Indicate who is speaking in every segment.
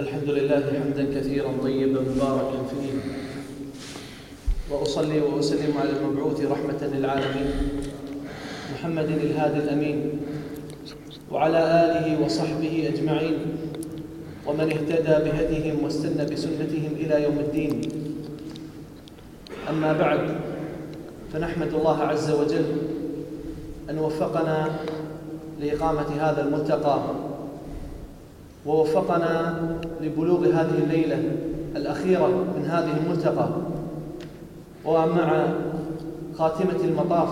Speaker 1: الحمد لله حمدا كثيرا طيبا مباركا فيه، وأصلي وأسلم على المبعوث رحمة للعالمين محمد الهادي الأمين وعلى آله وصحبه أجمعين ومن اهتدى بهديهم واستنى بسنتهم إلى يوم الدين. أما بعد، فنحمد الله عز وجل أن وفقنا لإقامة هذا الملتقى، ووفقنا لبلوغ هذه الليلة الأخيرة من هذه الملتقى، ومع خاتمة المطاف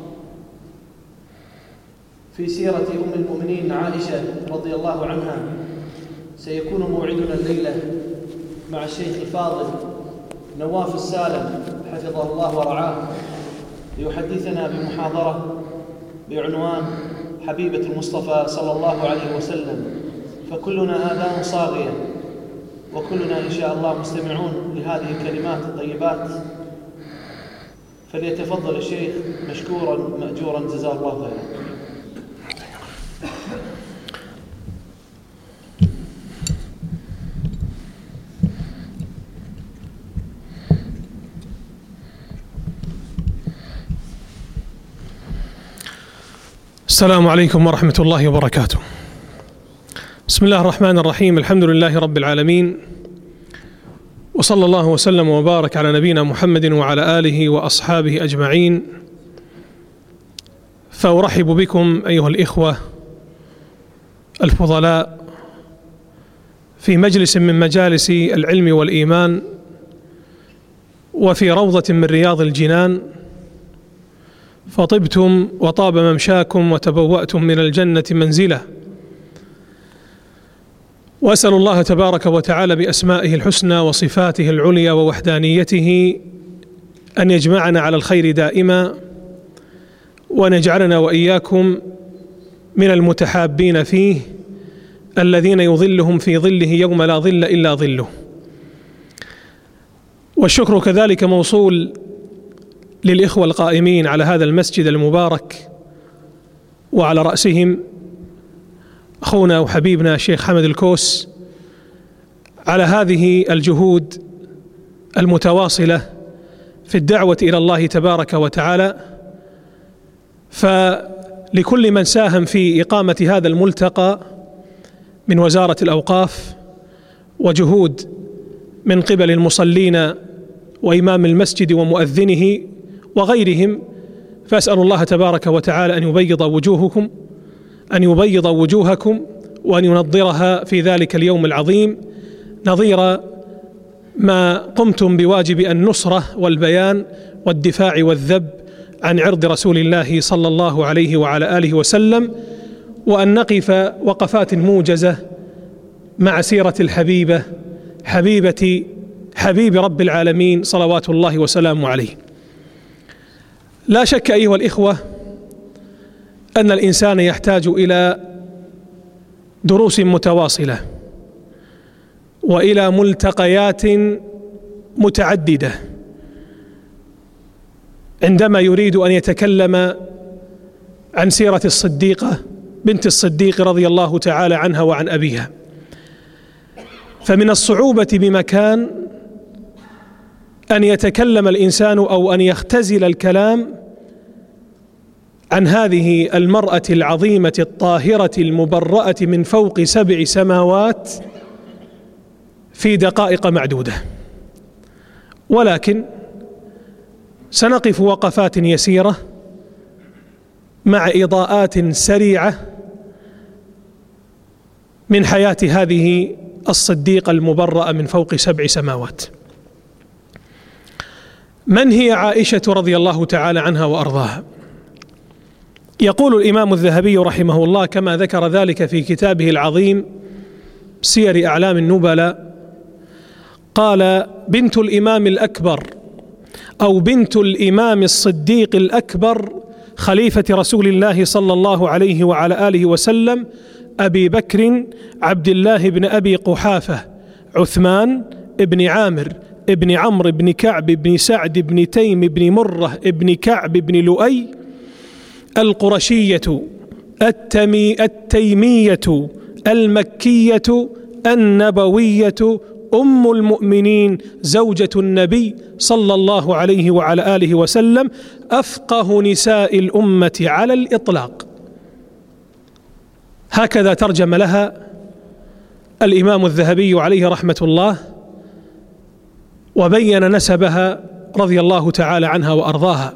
Speaker 1: في سيرة أم المؤمنين عائشة رضي الله عنها، سيكون موعدنا الليلة مع الشيخ الفاضل نواف السالم حفظه الله ورعاه، ليحدثنا بمحاضرة بعنوان حبيبة المصطفى صلى الله عليه وسلم. فكلنا آذان صاغية، وكلنا إن شاء الله مستمعون لهذه الكلمات الطيبات، فليتفضل الشيخ مشكورا مأجورا جزاه الله خيرا.
Speaker 2: السلام عليكم ورحمة الله وبركاته. بسم الله الرحمن الرحيم، الحمد لله رب العالمين، وصلى الله وسلم وبارك على نبينا محمد وعلى آله وأصحابه أجمعين. فأرحب بكم أيها الإخوة الفضلاء في مجلس من مجالس العلم والإيمان، وفي روضة من رياض الجنان، فطبتم وطاب ممشاكم وتبوأتم من الجنة منزلة. وأسأل الله تبارك وتعالى بأسمائه الحسنى وصفاته العليا ووحدانيته أن يجمعنا على الخير دائما، وأن يجعلنا وإياكم من المتحابين فيه الذين يظلهم في ظله يوم لا ظل إلا ظله. والشكر كذلك موصول للإخوة القائمين على هذا المسجد المبارك، وعلى رأسهم أخونا وحبيبنا الشيخ حمد الكوس، على هذه الجهود المتواصلة في الدعوة إلى الله تبارك وتعالى. فلكل من ساهم في إقامة هذا الملتقى من وزارة الأوقاف، وجهود من قبل المصلين وإمام المسجد ومؤذنه وغيرهم، فأسأل الله تبارك وتعالى أن يبيض وجوهكم وأن ينضرها في ذلك اليوم العظيم، نظير ما قمتم بواجب النصرة والبيان والدفاع والذب عن عرض رسول الله صلى الله عليه وعلى آله وسلم، وأن نقف وقفات موجزة مع سيرة الحبيبة حبيب رب العالمين صلوات الله وسلامه عليه. لا شك أيها الإخوة أن الإنسان يحتاج إلى دروس متواصلة وإلى ملتقيات متعددة عندما يريد أن يتكلم عن سيرة الصديقة بنت الصديق رضي الله تعالى عنها وعن أبيها. فمن الصعوبة بمكان أن يتكلم الإنسان أو أن يختزل الكلام عن هذه المرأة العظيمة الطاهرة المبرأة من فوق 7 سماوات في دقائق معدودة، ولكن سنقف وقفات يسيرة مع إضاءات سريعة من حياة هذه الصديقة المبرأة من فوق 7 سماوات. من هي عائشة رضي الله تعالى عنها وأرضاها؟ يقول الإمام الذهبي رحمه الله كما ذكر ذلك في كتابه العظيم سير أعلام النبلاء، قال: بنت الإمام الأكبر أو بنت الإمام الصديق الأكبر خليفة رسول الله صلى الله عليه وعلى آله وسلم، أبي بكر عبد الله بن أبي قحافة عثمان بن عامر بن عمرو بن كعب بن سعد بن تيم بن مرة بن كعب بن لؤي القرشية التيمية المكية النبوية أم المؤمنين زوجة النبي صلى الله عليه وعلى آله وسلم أفقه نساء الأمة على الإطلاق. هكذا ترجم لها الإمام الذهبي عليه رحمة الله، وبين نسبها رضي الله تعالى عنها وأرضاها.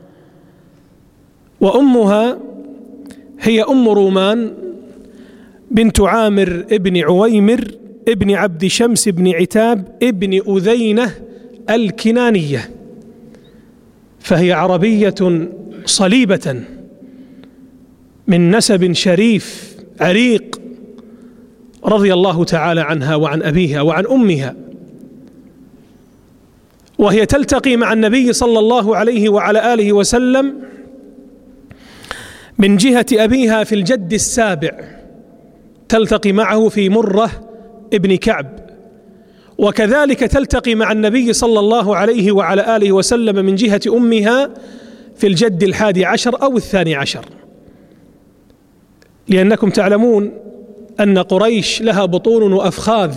Speaker 2: وأمها هي أم رومان بنت عامر ابن عويمر ابن عبد شمس بن عتاب ابن أذينة الكنانية، فهي عربية صليبة من نسب شريف عريق رضي الله تعالى عنها وعن أبيها وعن أمها. وهي تلتقي مع النبي صلى الله عليه وعلى آله وسلم من جهة أبيها في الجد السابع، تلتقي معه في مرة ابن كعب، وكذلك تلتقي مع النبي صلى الله عليه وعلى آله وسلم من جهة أمها في الجد 11 أو 12. لأنكم تعلمون أن قريش لها بطون وأفخاذ،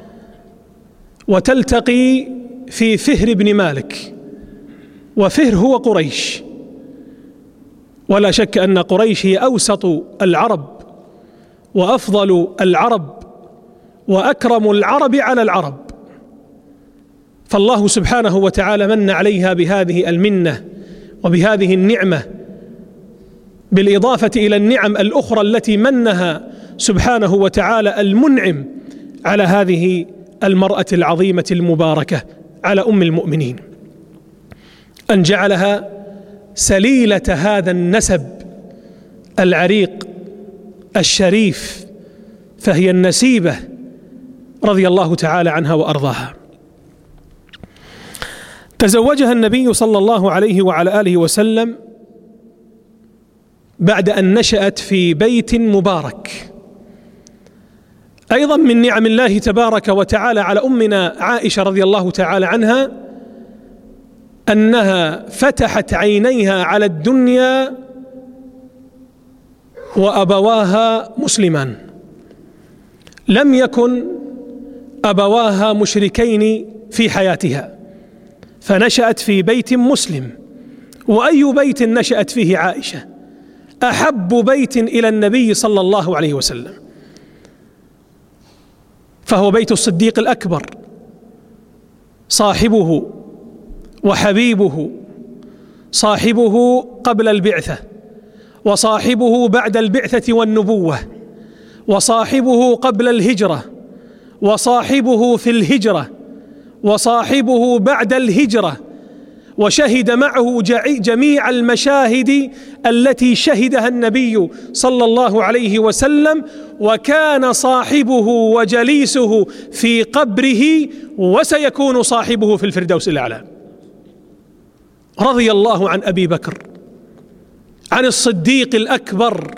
Speaker 2: وتلتقي في فهر بن مالك، وفهر هو قريش، ولا شك أن قريش هي أوسط العرب وأفضل العرب وأكرم العرب على العرب، فالله سبحانه وتعالى من عليها بهذه المنة وبهذه النعمة، بالإضافة إلى النعم الأخرى التي منها سبحانه وتعالى المنعم على هذه المرأة العظيمة المباركة، على أم المؤمنين، أن جعلها سليلة هذا النسب العريق الشريف، فهي النسيبة رضي الله تعالى عنها وأرضاها. تزوجها النبي صلى الله عليه وعلى آله وسلم بعد أن نشأت في بيت مبارك. أيضا من نعم الله تبارك وتعالى على أمنا عائشة رضي الله تعالى عنها أنها فتحت عينيها على الدنيا وأبواها مسلمان، لم يكن أبواها مشركين في حياتها، فنشأت في بيت مسلم. وأي بيت نشأت فيه عائشة؟ أحب بيت إلى النبي صلى الله عليه وسلم، فهو بيت الصديق الأكبر، صاحبه وحبيبه، صاحبه قبل البعثة، وصاحبه بعد البعثة والنبوة، وصاحبه قبل الهجرة، وصاحبه في الهجرة، وصاحبه بعد الهجرة، وشهد معه جميع المشاهد التي شهدها النبي صلى الله عليه وسلم، وكان صاحبه وجليسه في قبره، وسيكون صاحبه في الفردوس الأعلى. رضي الله عن أبي بكر، عن الصديق الأكبر،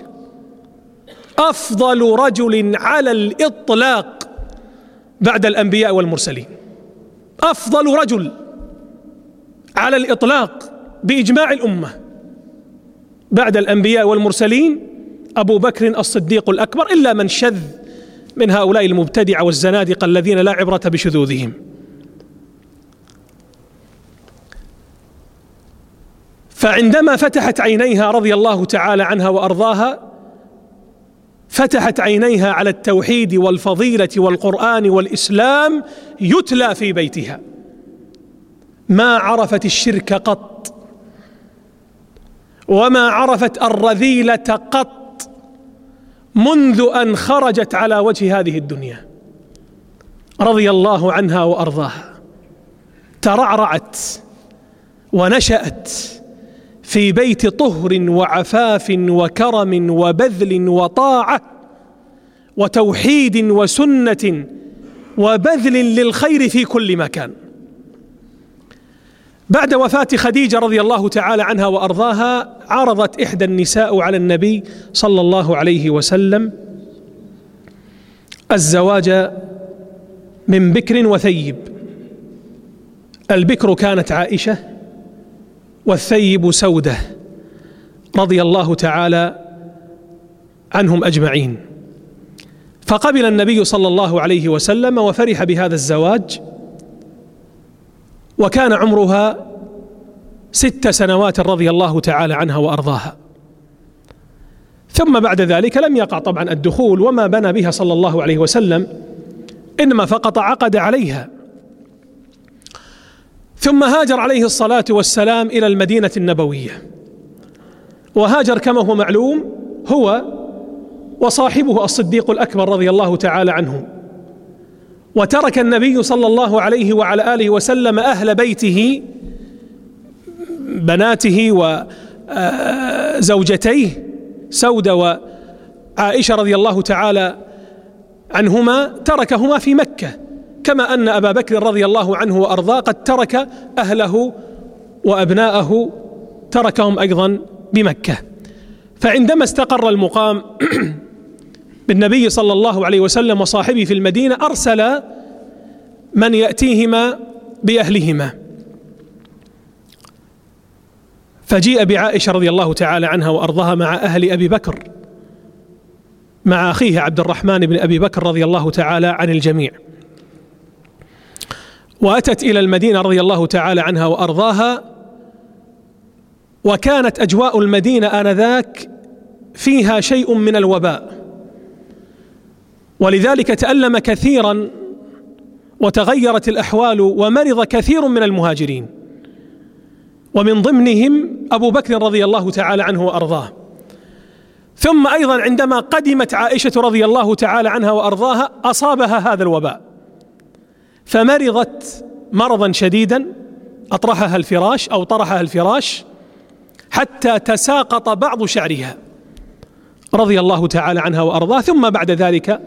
Speaker 2: أفضل رجل على الإطلاق بعد الأنبياء والمرسلين، أفضل رجل على الإطلاق بإجماع الأمة بعد الأنبياء والمرسلين أبو بكر الصديق الأكبر، إلا من شذ من هؤلاء المبتدعة والزنادقة الذين لا عبرة بشذوذهم. فعندما فتحت عينيها رضي الله تعالى عنها وأرضاها، فتحت عينيها على التوحيد والفضيلة والقرآن والإسلام يتلى في بيتها، ما عرفت الشرك قط، وما عرفت الرذيلة قط منذ أن خرجت على وجه هذه الدنيا، رضي الله عنها وأرضاها. ترعرعت ونشأت في بيت طهر وعفاف وكرم وبذل وطاعة وتوحيد وسنة وبذل للخير في كل مكان. بعد وفاة خديجة رضي الله تعالى عنها وأرضاها، عرضت إحدى النساء على النبي صلى الله عليه وسلم الزواج من بكر وثيب. البكر كانت عائشة، والثيب سودة رضي الله تعالى عنهم أجمعين. فقبل النبي صلى الله عليه وسلم وفرح بهذا الزواج، وكان عمرها 6 سنوات رضي الله تعالى عنها وأرضاها. ثم بعد ذلك لم يقع طبعا الدخول وما بنى بها صلى الله عليه وسلم، إنما فقط عقد عليها. ثم هاجر عليه الصلاة والسلام إلى المدينة النبوية، وهاجر كما هو معلوم هو وصاحبه الصديق الأكبر رضي الله تعالى عنه، وترك النبي صلى الله عليه وعلى آله وسلم أهل بيته بناته وزوجتيه سودة وعائشة رضي الله تعالى عنهما، تركهما في مكة، كما أن أبا بكر رضي الله عنه وأرضاه قد ترك أهله وأبناءه تركهم أيضا بمكة. فعندما استقر المقام بالنبي صلى الله عليه وسلم وصاحبه في المدينة، أرسل من يأتيهما بأهلهما، فجيء بعائشة رضي الله تعالى عنها وأرضاها مع أهل أبي بكر، مع أخيه عبد الرحمن بن أبي بكر رضي الله تعالى عن الجميع، وأتت إلى المدينة رضي الله تعالى عنها وأرضاها. وكانت أجواء المدينة آنذاك فيها شيء من الوباء، ولذلك تألم كثيرا وتغيرت الأحوال ومرض كثير من المهاجرين، ومن ضمنهم أبو بكر رضي الله تعالى عنه وأرضاه. ثم أيضا عندما قدمت عائشة رضي الله تعالى عنها وأرضاها أصابها هذا الوباء، فمرضت مرضا شديدا طرحها الفراش حتى تساقط بعض شعرها رضي الله تعالى عنها وأرضاه. ثم بعد ذلك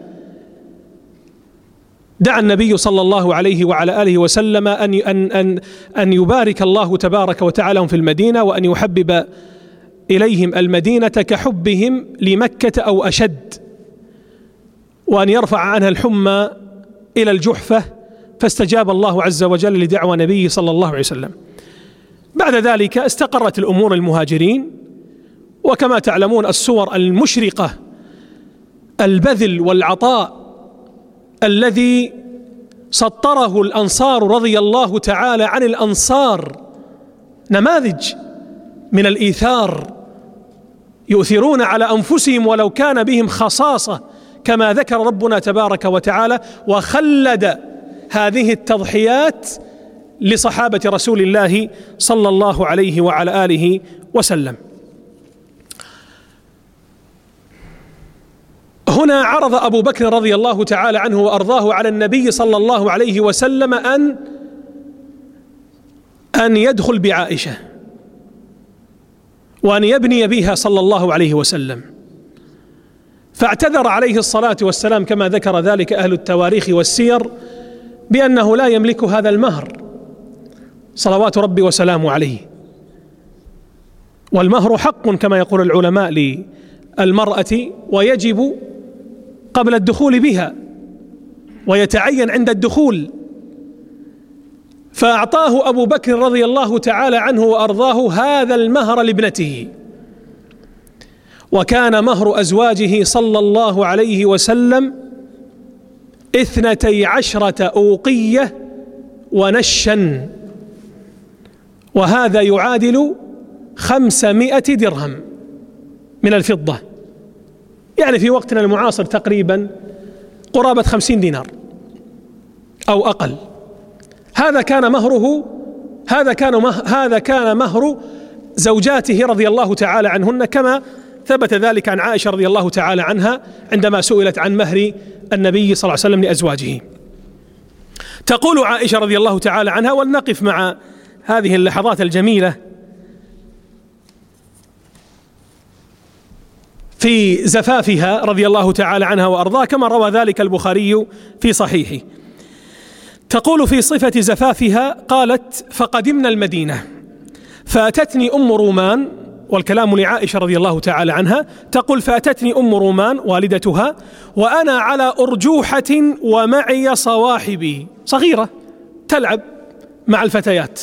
Speaker 2: دعا النبي صلى الله عليه وعلى آله وسلم أن يبارك الله تبارك وتعالى في المدينة، وأن يحبب إليهم المدينة كحبهم لمكة أو أشد، وأن يرفع عنها الحمى إلى الجحفة، فاستجاب الله عز وجل لدعوى نبيه صلى الله عليه وسلم. بعد ذلك استقرت الأمور المهاجرين، وكما تعلمون الصور المشرقة، البذل والعطاء الذي سطره الأنصار رضي الله تعالى عن الأنصار، نماذج من الإيثار، يؤثرون على أنفسهم ولو كان بهم خصاصة، كما ذكر ربنا تبارك وتعالى: وخلد هذه التضحيات لصحابة رسول الله صلى الله عليه وعلى آله وسلم. هنا عرض أبو بكر رضي الله تعالى عنه وأرضاه على النبي صلى الله عليه وسلم أن يدخل بعائشة وأن يبني بها صلى الله عليه وسلم، فاعتذر عليه الصلاة والسلام كما ذكر ذلك أهل التواريخ والسير بأنه لا يملك هذا المهر صلوات ربي وسلامه عليه، والمهر حق كما يقول العلماء للمرأة، ويجب قبل الدخول بها ويتعين عند الدخول. فأعطاه أبو بكر رضي الله تعالى عنه وأرضاه هذا المهر لابنته، وكان مهر أزواجه صلى الله عليه وسلم 12 أوقية ونشا، وهذا يعادل 500 درهم من الفضة، يعني في وقتنا المعاصر تقريبا قرابة 50 دينار أو أقل. هذا كان مهر زوجاته رضي الله تعالى عنهن، كما ثبت ذلك عن عائشة رضي الله تعالى عنها عندما سئلت عن مهر النبي صلى الله عليه وسلم لأزواجه. تقول عائشة رضي الله تعالى عنها، ولنقف مع هذه اللحظات الجميلة في زفافها رضي الله تعالى عنها وأرضاها، كما روى ذلك البخاري في صحيحه. تقول في صفة زفافها: قالت: فقدمنا المدينة فأتتني أم رومان، والكلام لعائشة رضي الله تعالى عنها، تقول: فأتتني أم رومان والدتها وأنا على أرجوحة ومعي صواحبي، صغيرة تلعب مع الفتيات.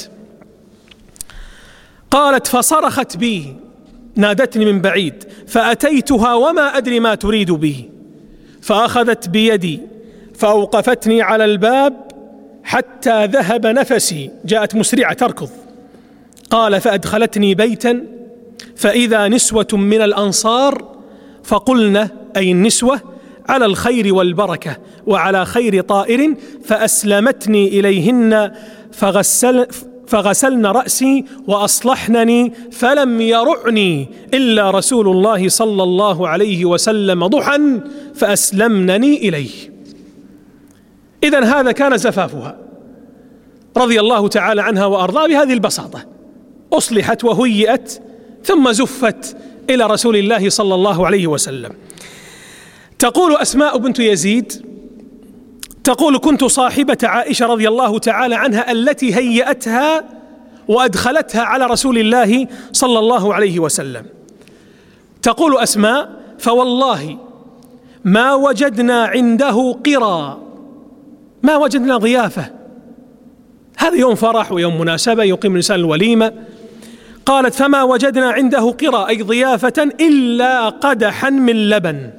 Speaker 2: قالت: فصرخت بي، نادتني من بعيد، فأتيتها وما أدري ما تريد به، فأخذت بيدي فأوقفتني على الباب حتى ذهب نفسي، جاءت مسرعة تركض. قال: فأدخلتني بيتا فإذا نسوة من الأنصار فقلن، أي النسوة، على الخير والبركة وعلى خير طائر، فأسلمتني إليهن فغسلن رأسي وأصلحنني، فلم يرعني إلا رسول الله صلى الله عليه وسلم ضحى فأسلمنني إليه. إذن هذا كان زفافها رضي الله تعالى عنها وأرضاها بهذه البساطة، أصلحت وهيئت ثم زفت إلى رسول الله صلى الله عليه وسلم. تقول أسماء بنت يزيد، تقول: كنت صاحبة عائشة رضي الله تعالى عنها التي هيأتها وأدخلتها على رسول الله صلى الله عليه وسلم. تقول أسماء: فوالله ما وجدنا عنده قرى، ما وجدنا ضيافة، هذا يوم فرح ويوم مناسبة يقيم الإنسان الوليمة. قالت: فما وجدنا عنده قرى، أي ضيافة، إلا قدحا من لبن.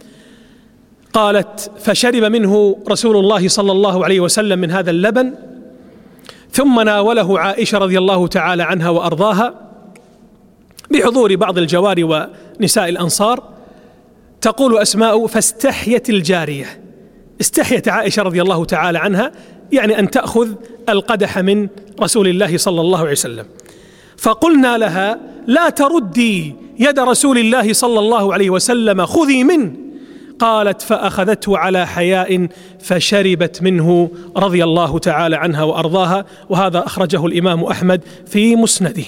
Speaker 2: قالت: فشرب منه رسول الله صلى الله عليه وسلم من هذا اللبن، ثم ناوله عائشة رضي الله تعالى عنها وأرضاها بحضور بعض الجواري ونساء الأنصار. تقول أسماء: فاستحيت الجارية، استحيت عائشة رضي الله تعالى عنها يعني أن تأخذ القدح من رسول الله صلى الله عليه وسلم. فقلنا لها: لا تردي يد رسول الله صلى الله عليه وسلم، خذي منه. قالت: فأخذته على حياء فشربت منه رضي الله تعالى عنها وأرضاها، وهذا أخرجه الإمام أحمد في مسنده.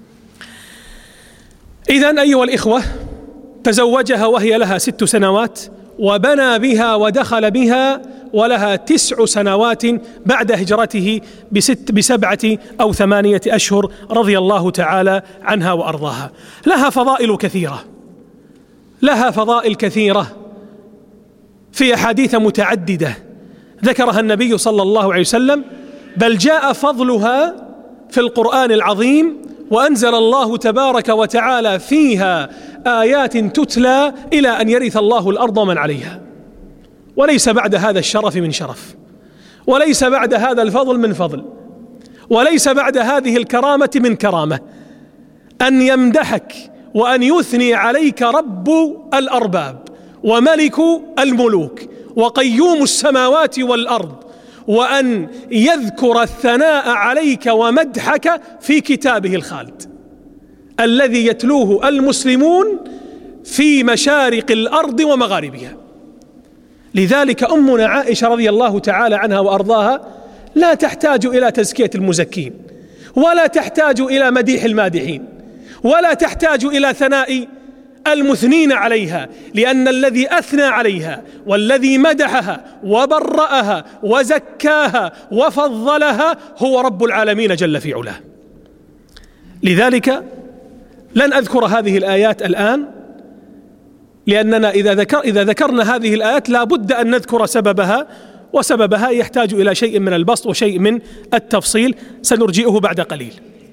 Speaker 2: إذن أيها الإخوة، تزوجها وهي لها 6 سنوات، وبنى بها ودخل بها ولها 9 سنوات بعد هجرته ب7 أو 8 أشهر رضي الله تعالى عنها وأرضاها. لها فضائل كثيرة، لها فضائل كثيرة في أحاديث متعددة ذكرها النبي صلى الله عليه وسلم، بل جاء فضلها في القرآن العظيم، وأنزل الله تبارك وتعالى فيها آيات تتلى إلى أن يرث الله الأرض ومن عليها. وليس بعد هذا الشرف من شرف، وليس بعد هذا الفضل من فضل، وليس بعد هذه الكرامة من كرامة، أن يمدحك وأن يثني عليك رب الأرباب وملك الملوك وقيوم السماوات والأرض، وأن يذكر الثناء عليك ومدحك في كتابه الخالد الذي يتلوه المسلمون في مشارق الأرض ومغاربها. لذلك أمنا عائشة رضي الله تعالى عنها وأرضاها لا تحتاج إلى تزكية المزكين، ولا تحتاج إلى مديح المادحين، ولا تحتاج إلى ثناء المثنين عليها، لأن الذي أثنى عليها والذي مدحها وبرأها وزكاها وفضلها هو رب العالمين جل في علاه. لذلك لن أذكر هذه الآيات الآن، لأننا إذا ذكرنا هذه الآيات لا بد أن نذكر سببها، وسببها يحتاج إلى شيء من البسط وشيء من التفصيل سنرجئه بعد قليل.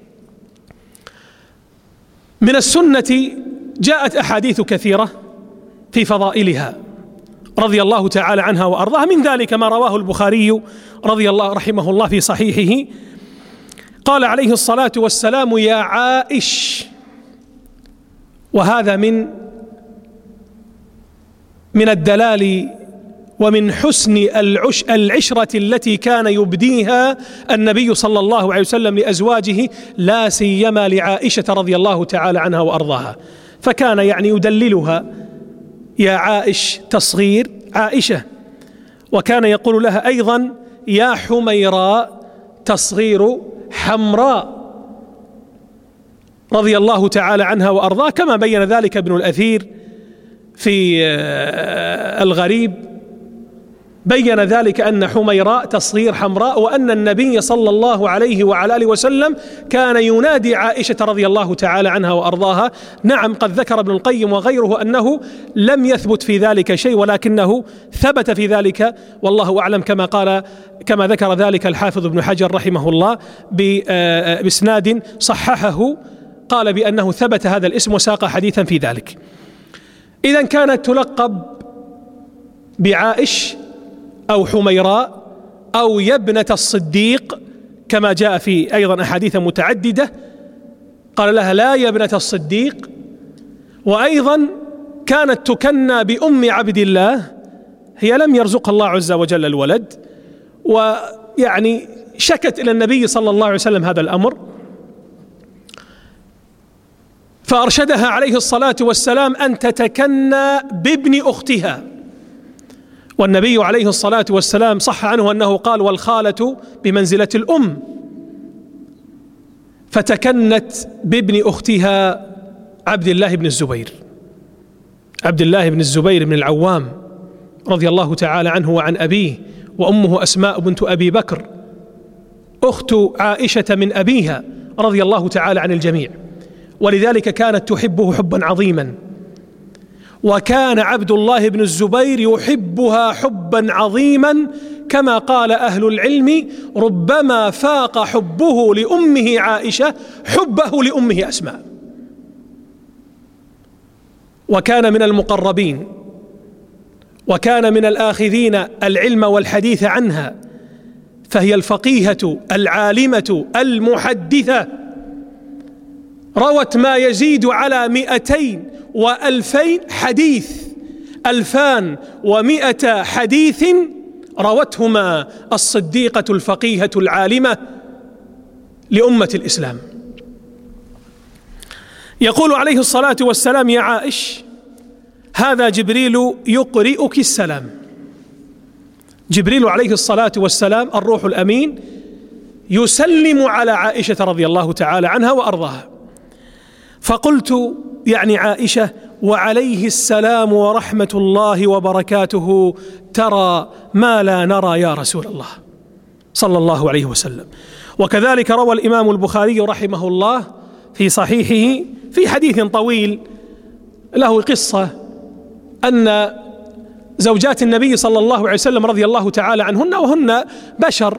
Speaker 2: من السنة جاءت أحاديث كثيرة في فضائلها رضي الله تعالى عنها وأرضاها، من ذلك ما رواه البخاري رحمه الله في صحيحه، قال عليه الصلاة والسلام: يا عائش، وهذا من الدلال ومن حسن العشرة التي كان يبديها النبي صلى الله عليه وسلم لأزواجه، لا سيما لعائشة رضي الله تعالى عنها وأرضاها، فكان يعني يدللها: يا عائش، تصغير عائشة، وكان يقول لها أيضا: يا حميراء، تصغير حمراء رضي الله تعالى عنها وأرضاها، كما بين ذلك ابن الأثير في الغريب، بين ذلك أن حميراء تصغير حمراء، وأن النبي صلى الله عليه وعلى آله وسلم كان ينادي عائشة رضي الله تعالى عنها وأرضاها. نعم، قد ذكر ابن القيم وغيره أنه لم يثبت في ذلك شيء، ولكنه ثبت في ذلك والله أعلم، كما ذكر ذلك الحافظ ابن حجر رحمه الله بإسناد صححه، قال بأنه ثبت هذا الاسم وساق حديثا في ذلك. إذن كانت تلقب بعائش أو حميراء أو يا ابنة الصديق، كما جاء في أيضا أحاديث متعددة قال لها لا يا ابنة الصديق. وأيضا كانت تكنى بأم عبد الله، هي لم يرزقها الله عز وجل الولد، ويعني شكت إلى النبي صلى الله عليه وسلم هذا الأمر، فأرشدها عليه الصلاة والسلام أن تتكنى بابن أختها. والنبي عليه الصلاة والسلام صح عنه أنه قال والخالة بمنزلة الأم، فتكنت بابن أختها عبد الله بن الزبير، عبد الله بن الزبير بن العوام رضي الله تعالى عنه وعن أبيه، وأمه أسماء بنت أبي بكر أخت عائشة من أبيها رضي الله تعالى عن الجميع، ولذلك كانت تحبه حبا عظيما. وكان عبد الله بن الزبير يحبها حبا عظيما، كما قال أهل العلم ربما فاق حبه لأمه عائشة حبه لأمه أسماء. وكان من المقربين، وكان من الآخذين العلم والحديث عنها، فهي الفقيهة العالمة المحدثة، روت ما يزيد على 200 حديث، 2100 حديث روتهما الصديقة الفقيهة العالمة لأمة الإسلام. يقول عليه الصلاة والسلام يا عائش هذا جبريل يقرئك السلام. جبريل عليه الصلاة والسلام الروح الأمين يسلم على عائشة رضي الله تعالى عنها وأرضاها. فقلت يعني عائشة وعليه السلام ورحمة الله وبركاته ترى ما لا نرى يا رسول الله صلى الله عليه وسلم. وكذلك روى الإمام البخاري رحمه الله في صحيحه في حديث طويل له قصة أن زوجات النبي صلى الله عليه وسلم رضي الله تعالى عنهن وهن بشر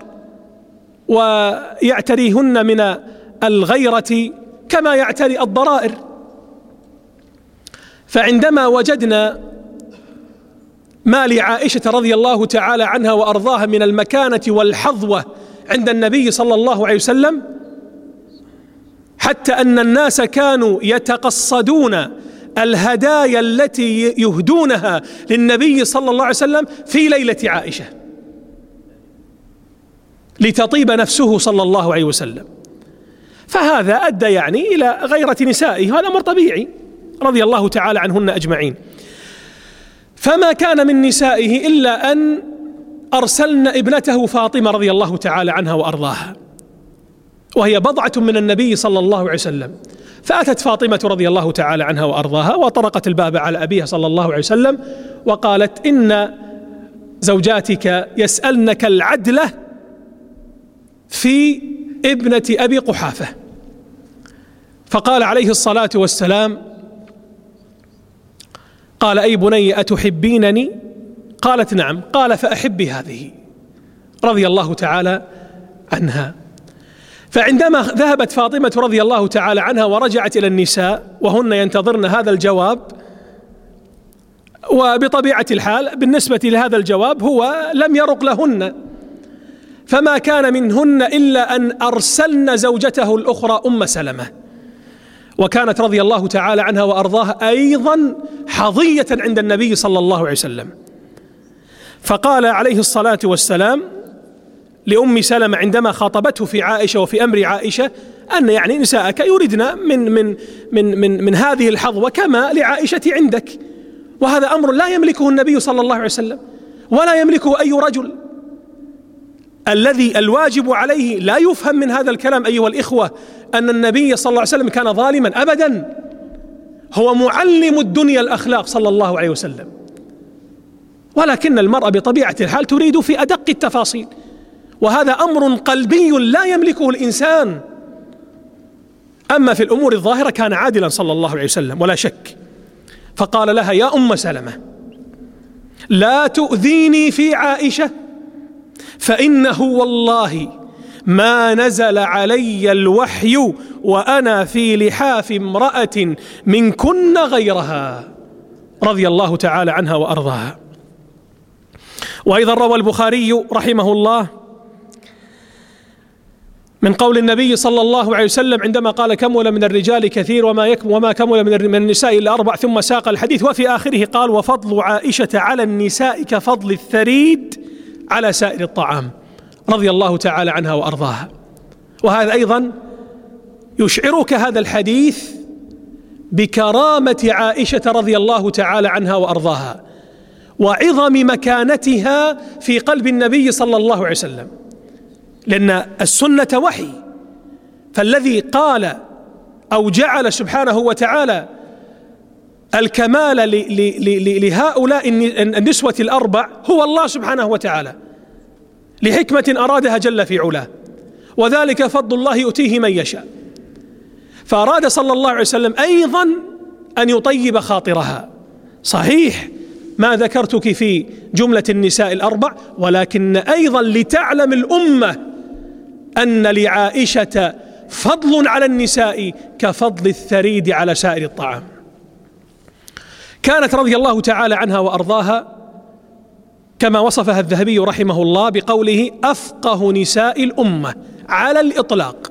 Speaker 2: ويعتريهن من الغيرة كما يعتري الضرائر، فعندما وجدنا ما لعائشة رضي الله تعالى عنها وأرضاها من المكانة والحظوة عند النبي صلى الله عليه وسلم، حتى أن الناس كانوا يتقصدون الهدايا التي يهدونها للنبي صلى الله عليه وسلم في ليلة عائشة لتطيب نفسه صلى الله عليه وسلم. فهذا أدى يعني إلى غيرة نسائه، هذا أمر طبيعي رضي الله تعالى عنهن أجمعين. فما كان من نسائه إلا أن أرسلن ابنته فاطمة رضي الله تعالى عنها وأرضاها، وهي بضعة من النبي صلى الله عليه وسلم. فأتت فاطمة رضي الله تعالى عنها وأرضاها وطرقت الباب على أبيها صلى الله عليه وسلم وقالت إن زوجاتك يسألنك العدلة في ابنة أبي قحافة. فقال عليه الصلاة والسلام قال أي بني أتحبينني؟ قالت نعم. قال فأحبي هذه رضي الله تعالى عنها. فعندما ذهبت فاطمة رضي الله تعالى عنها ورجعت إلى النساء وهن ينتظرن هذا الجواب، وبطبيعة الحال بالنسبة لهذا الجواب هو لم يرق لهن، فما كان منهن إلا أن أرسلن زوجته الأخرى أم سلمة، وكانت رضي الله تعالى عنها وأرضاها أيضا حظية عند النبي صلى الله عليه وسلم. فقال عليه الصلاة والسلام لأم سلمة عندما خاطبته في عائشة وفي أمر عائشة أن يعني نساءك يريدن من هذه الحظوة كما لعائشة عندك، وهذا أمر لا يملكه النبي صلى الله عليه وسلم ولا يملكه أي رجل. الذي الواجب عليه لا يفهم من هذا الكلام أيها الإخوة أن النبي صلى الله عليه وسلم كان ظالما أبدا، هو معلم الدنيا الأخلاق صلى الله عليه وسلم، ولكن المرأة بطبيعة الحال تريد في أدق التفاصيل، وهذا أمر قلبي لا يملكه الإنسان. أما في الأمور الظاهرة كان عادلا صلى الله عليه وسلم ولا شك. فقال لها يا أم سلمة لا تؤذيني في عائشة، فإنه والله ما نزل علي الوحي وأنا في لحاف امرأة منكن غيرها رضي الله تعالى عنها وأرضاها. وأيضا روى البخاري رحمه الله من قول النبي صلى الله عليه وسلم عندما قال كمل من الرجال كثير وما كمل من النساء إلا 4، ثم ساق الحديث وفي آخره قال وفضل عائشة على النساء كفضل الثريد على سائر الطعام رضي الله تعالى عنها وأرضاها. وهذا أيضا يشعرك هذا الحديث بكرامة عائشة رضي الله تعالى عنها وأرضاها وعظم مكانتها في قلب النبي صلى الله عليه وسلم، لأن السنة وحي، فالذي قال أو جعل سبحانه وتعالى الكمال لهؤلاء النسوة الأربع هو الله سبحانه وتعالى لحكمة أرادها جل في علاه، وذلك فضل الله يؤتيه من يشاء. فأراد صلى الله عليه وسلم أيضا أن يطيب خاطرها. صحيح ما ذكرتك في جملة النساء الأربع، ولكن أيضا لتعلم الأمة أن لعائشة فضل على النساء كفضل الثريد على سائر الطعام. كانت رضي الله تعالى عنها وأرضاها كما وصفها الذهبي رحمه الله بقوله أفقه نساء الأمة على الإطلاق.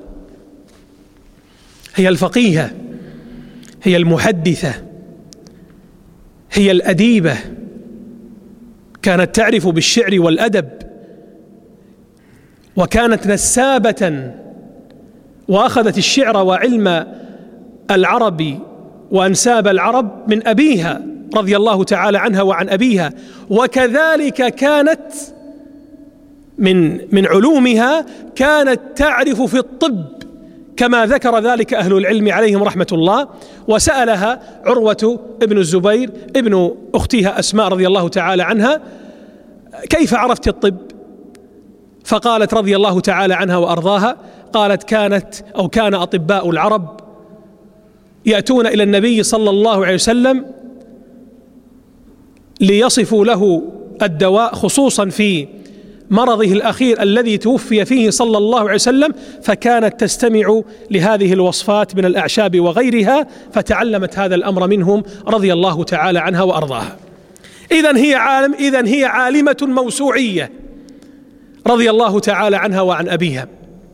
Speaker 2: هي الفقيهة، هي المحدثة، هي الأديبة، كانت تعرف بالشعر والأدب، وكانت نسابة وأخذت الشعر وعلم العرب وأنساب العرب من أبيها رضي الله تعالى عنها وعن أبيها. وكذلك كانت من علومها كانت تعرف في الطب كما ذكر ذلك أهل العلم عليهم رحمة الله. وسألها عروة ابن الزبير ابن أختها أسماء رضي الله تعالى عنها كيف عرفت الطب؟ فقالت رضي الله تعالى عنها وأرضاها قالت كان أطباء العرب يأتون إلى النبي صلى الله عليه وسلم ليصفوا له الدواء خصوصا في مرضه الأخير الذي توفي فيه صلى الله عليه وسلم، فكانت تستمع لهذه الوصفات من الأعشاب وغيرها، فتعلمت هذا الأمر منهم رضي الله تعالى عنها وأرضاها. إذن هي عالمة موسوعية رضي الله تعالى عنها وعن أبيها،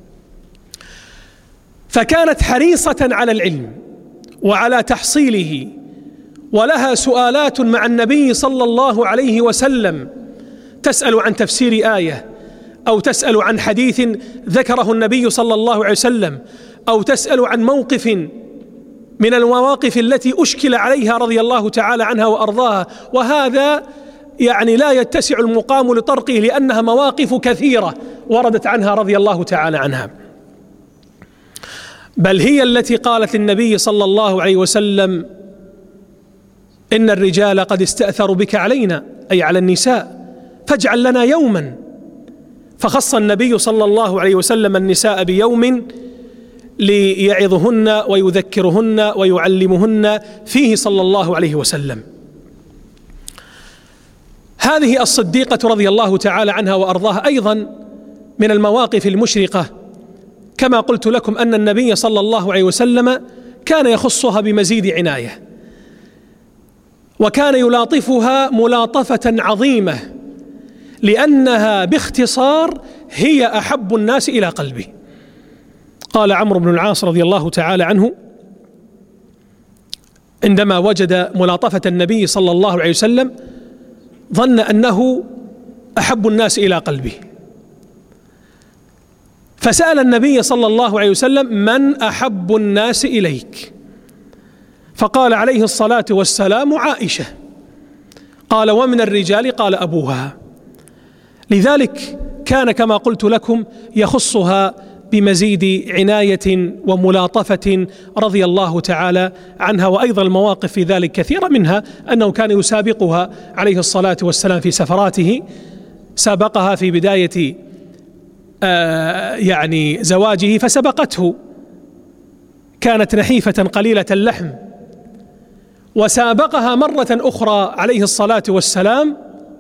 Speaker 2: فكانت حريصة على العلم وعلى تحصيله، ولها سؤالات مع النبي صلى الله عليه وسلم، تسأل عن تفسير آية، أو تسأل عن حديث ذكره النبي صلى الله عليه وسلم، أو تسأل عن موقف من المواقف التي أشكل عليها رضي الله تعالى عنها وأرضاها. وهذا يعني لا يتسع المقام لطرقه لأنها مواقف كثيرة وردت عنها رضي الله تعالى عنها، بل هي التي قالت للنبي صلى الله عليه وسلم إن الرجال قد استأثروا بك علينا، أي على النساء، فاجعل لنا يوما. فخص النبي صلى الله عليه وسلم النساء بيوم ليعظهن ويذكرهن ويعلمهن فيه صلى الله عليه وسلم. هذه الصديقة رضي الله تعالى عنها وأرضاها أيضا من المواقف المشرقة، كما قلت لكم أن النبي صلى الله عليه وسلم كان يخصها بمزيد عناية، وكان يلاطفها ملاطفة عظيمة، لأنها باختصار هي أحب الناس إلى قلبه. قال عمرو بن العاص رضي الله تعالى عنه عندما وجد ملاطفة النبي صلى الله عليه وسلم ظن أنه أحب الناس إلى قلبه، فسأل النبي صلى الله عليه وسلم من أحب الناس إليك؟ فقال عليه الصلاة والسلام عائشة. قال ومن الرجال؟ قال أبوها. لذلك كان كما قلت لكم يخصها بمزيد عناية وملاطفة رضي الله تعالى عنها. وأيضا المواقف في ذلك كثيرة، منها أنه كان يسابقها عليه الصلاة والسلام في سفراته، سابقها في بداية يعني زواجه فسبقته، كانت نحيفة قليلة اللحم، وسابقها مرة أخرى عليه الصلاة والسلام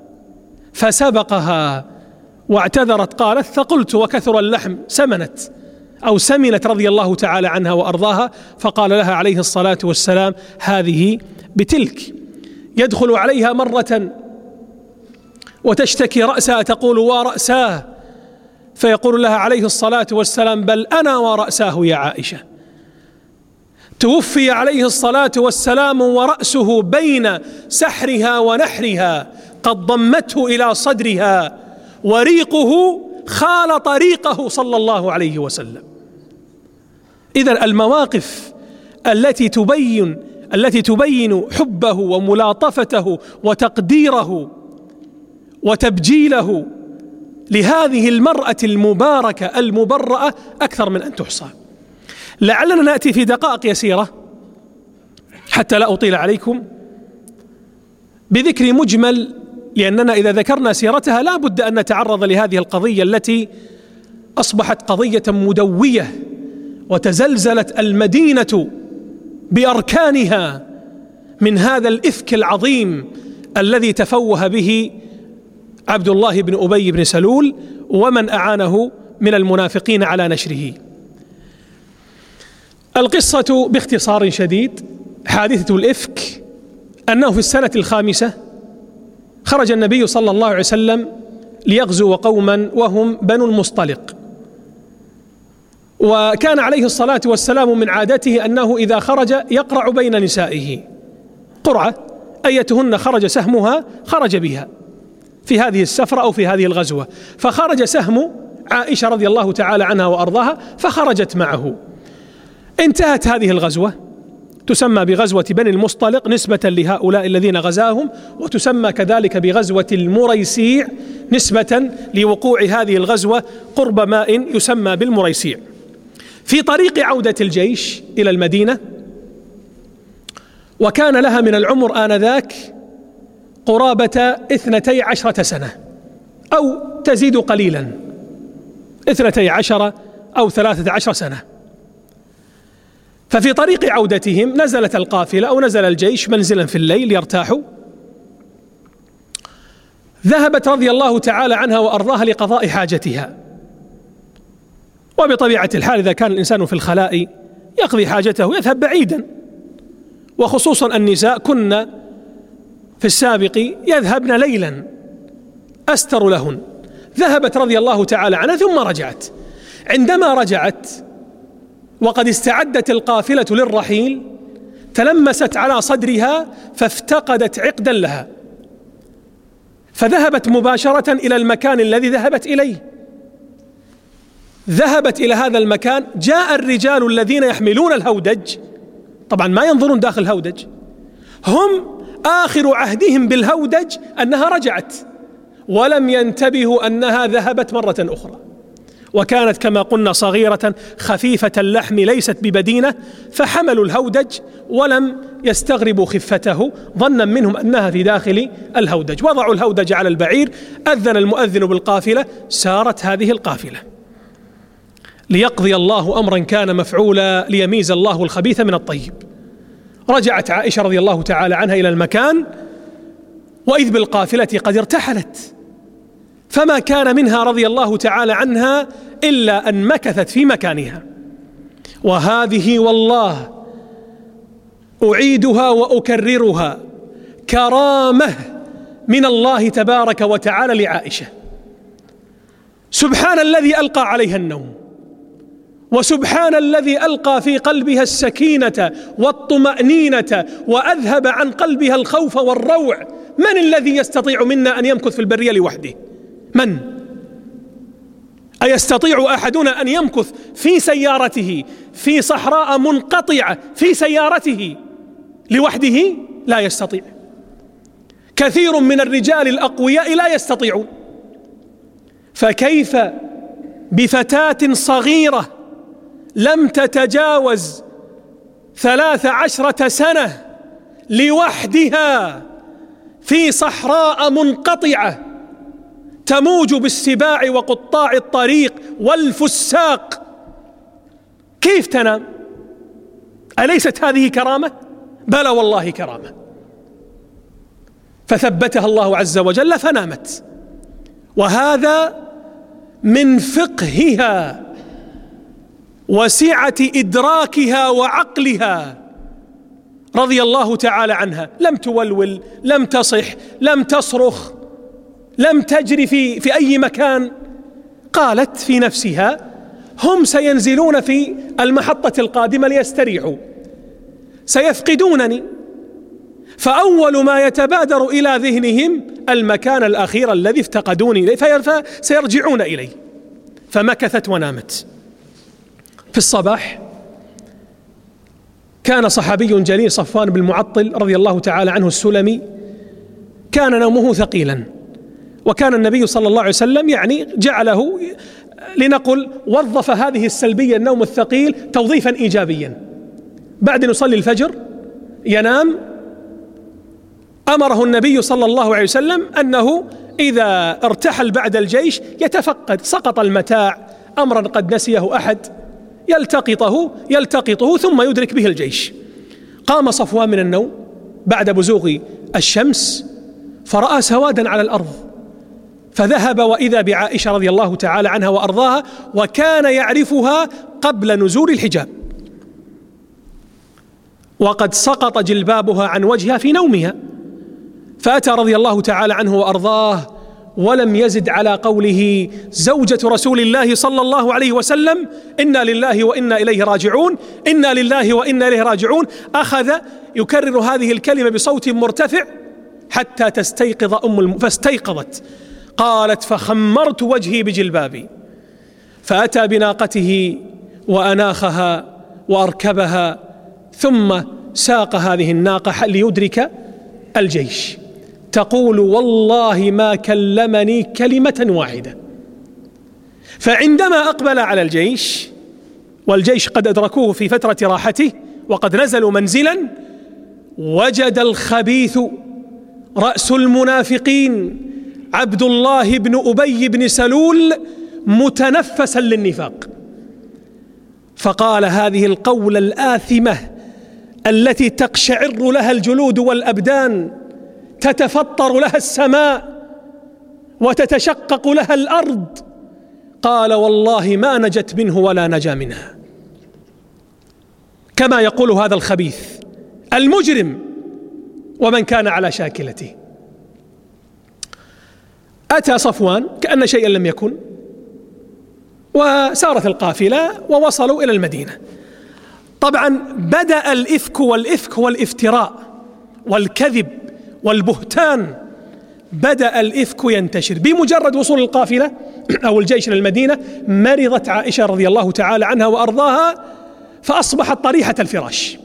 Speaker 2: فسبقها واعتذرت، قالت فقلت وكثر اللحم، سمنت رضي الله تعالى عنها وأرضاها، فقال لها عليه الصلاة والسلام هذه بتلك. يدخل عليها مرة وتشتكي رأسها تقول ورأساه، فيقول لها عليه الصلاة والسلام بل أنا ورأساه يا عائشة. توفي عليه الصلاة والسلام ورأسه بين سحرها ونحرها قد ضمته إلى صدرها، وريقه خالط ريقه صلى الله عليه وسلم. إذن المواقف التي تبين حبه وملاطفته وتقديره وتبجيله لهذه المرأة المباركة المبرأة أكثر من أن تحصى. لعلنا نأتي في دقائق يسيرة حتى لا أطيل عليكم بذكر مجمل، لأننا إذا ذكرنا سيرتها لا بد أن نتعرض لهذه القضية التي أصبحت قضية مدوية، وتزلزلت المدينة بأركانها من هذا الإفك العظيم الذي تفوه به عبد الله بن أبي بن سلول ومن أعانه من المنافقين على نشره. القصة باختصار شديد، حادثة الإفك أنه في السنة الخامسة خرج النبي صلى الله عليه وسلم ليغزو قوما وهم بنو المصطلق، وكان عليه الصلاة والسلام من عادته أنه إذا خرج يقرع بين نسائه قرعة، أيتهن خرج سهمها خرج بها في هذه السفرة أو في هذه الغزوة. فخرج سهم عائشة رضي الله تعالى عنها وأرضاها فخرجت معه. انتهت هذه الغزوة، تسمى بغزوة بني المصطلق نسبة لهؤلاء الذين غزاهم، وتسمى كذلك بغزوة المريسيع نسبة لوقوع هذه الغزوة قرب ماء يسمى بالمريسيع. في طريق عودة الجيش إلى المدينة، وكان لها من العمر آنذاك قرابة 12 سنة أو تزيد قليلا، 12 أو 13 سنة. ففي طريق عودتهم نزلت القافلة أو نزل الجيش منزلا في الليل يرتاحوا. ذهبت رضي الله تعالى عنها وأرضاها لقضاء حاجتها، وبطبيعة الحال إذا كان الإنسان في الخلاء يقضي حاجته يذهب بعيدا، وخصوصا النساء كن في السابق يذهبن ليلا أستر لهن. ذهبت رضي الله تعالى عنها ثم رجعت. عندما رجعت وقد استعدت القافلة للرحيل تلمست على صدرها فافتقدت عقدا لها، فذهبت مباشرة إلى المكان الذي ذهبت إليه. ذهبت إلى هذا المكان، جاء الرجال الذين يحملون الهودج، طبعا ما ينظرون داخل الهودج، هم آخر عهدهم بالهودج أنها رجعت، ولم ينتبهوا أنها ذهبت مرة أخرى، وكانت كما قلنا صغيرة خفيفة اللحم ليست ببدينة، فحملوا الهودج ولم يستغربوا خفته ظنا منهم أنها في داخل الهودج. وضعوا الهودج على البعير، أذن المؤذن بالقافلة، سارت هذه القافلة ليقضي الله أمرا كان مفعولا ليميز الله الخبيث من الطيب. رجعت عائشة رضي الله تعالى عنها إلى المكان، وإذ بالقافلة قد ارتحلت، فما كان منها رضي الله تعالى عنها إلا أن مكثت في مكانها. وهذه والله أعيدها وأكررها كرامة من الله تبارك وتعالى لعائشة. سبحان الذي ألقى عليها النوم، وسبحان الذي ألقى في قلبها السكينة والطمأنينة وأذهب عن قلبها الخوف والروع. من الذي يستطيع منا أن يمكث في البرية لوحده؟ من؟ أيستطيع أحدنا أن يمكث في سيارته في صحراء منقطعة في سيارته لوحده؟ لا يستطيع. كثير من الرجال الأقوياء لا يستطيعون، فكيف بفتاة صغيرة لم تتجاوز 13 سنة لوحدها في صحراء منقطعة تموج بالسباع وقطاع الطريق والفساق؟ كيف تنام؟ أليست هذه كرامة؟ بلى والله كرامة. فثبتها الله عز وجل فنامت، وهذا من فقهها وسعة إدراكها وعقلها رضي الله تعالى عنها. لم تولول، لم تصح، لم تصرخ، لم تجري في أي مكان. قالت في نفسها: هم سينزلون في المحطة القادمة ليستريحوا، سيفقدونني، فأول ما يتبادر إلى ذهنهم المكان الأخير الذي افتقدوني إليه فسيرجعون إليه. فمكثت ونامت. في الصباح كان صحابي جليل صفوان بن المعطل رضي الله تعالى عنه السلمي، كان نومه ثقيلا، وكان النبي صلى الله عليه وسلم جعله، لنقل وظف هذه السلبية النوم الثقيل توظيفا إيجابيا. بعد أن يصلي الفجر ينام، أمره النبي صلى الله عليه وسلم أنه إذا ارتحل بعد الجيش يتفقد، سقط المتاع، أمرا قد نسيه أحد، يلتقطه ثم يدرك به الجيش. قام صفوان من النوم بعد بزوغ الشمس فرأى سوادا على الأرض، فذهب وإذا بعائشة رضي الله تعالى عنها وأرضاها، وكان يعرفها قبل نزول الحجاب، وقد سقط جلبابها عن وجهها في نومها. فأتى رضي الله تعالى عنه وأرضاه ولم يزد على قوله زوجة رسول الله صلى الله عليه وسلم: إنا لله وإنا إليه راجعون، إنا لله وإنا إليه راجعون. أخذ يكرر هذه الكلمة بصوت مرتفع حتى تستيقظ فاستيقظت. قالت: فخمرت وجهي بجلبابي. فأتى بناقته وأناخها وأركبها، ثم ساق هذه الناقة ليدرك الجيش. تقول: والله ما كلمني كلمة واحدة. فعندما أقبل على الجيش، والجيش قد أدركوه في فترة راحته وقد نزلوا منزلا، وجد الخبيث رأس المنافقين عبد الله بن أبي بن سلول متنفسا للنفاق، فقال هذه القولة الآثمة التي تقشعر لها الجلود والأبدان، تتفطر لها السماء وتتشقق لها الأرض، قال: والله ما نجت منه ولا نجا منها. كما يقول هذا الخبيث المجرم ومن كان على شاكلته. أتى صفوان كأن شيئا لم يكن، وسارت القافلة ووصلوا إلى المدينة. طبعا بدأ الإفك والافتراء والكذب والبهتان، بدأ الإفك ينتشر. بمجرد وصول القافلة أو الجيش إلى المدينة مرضت عائشة رضي الله تعالى عنها وأرضاها، فأصبحت طريحة الفراش.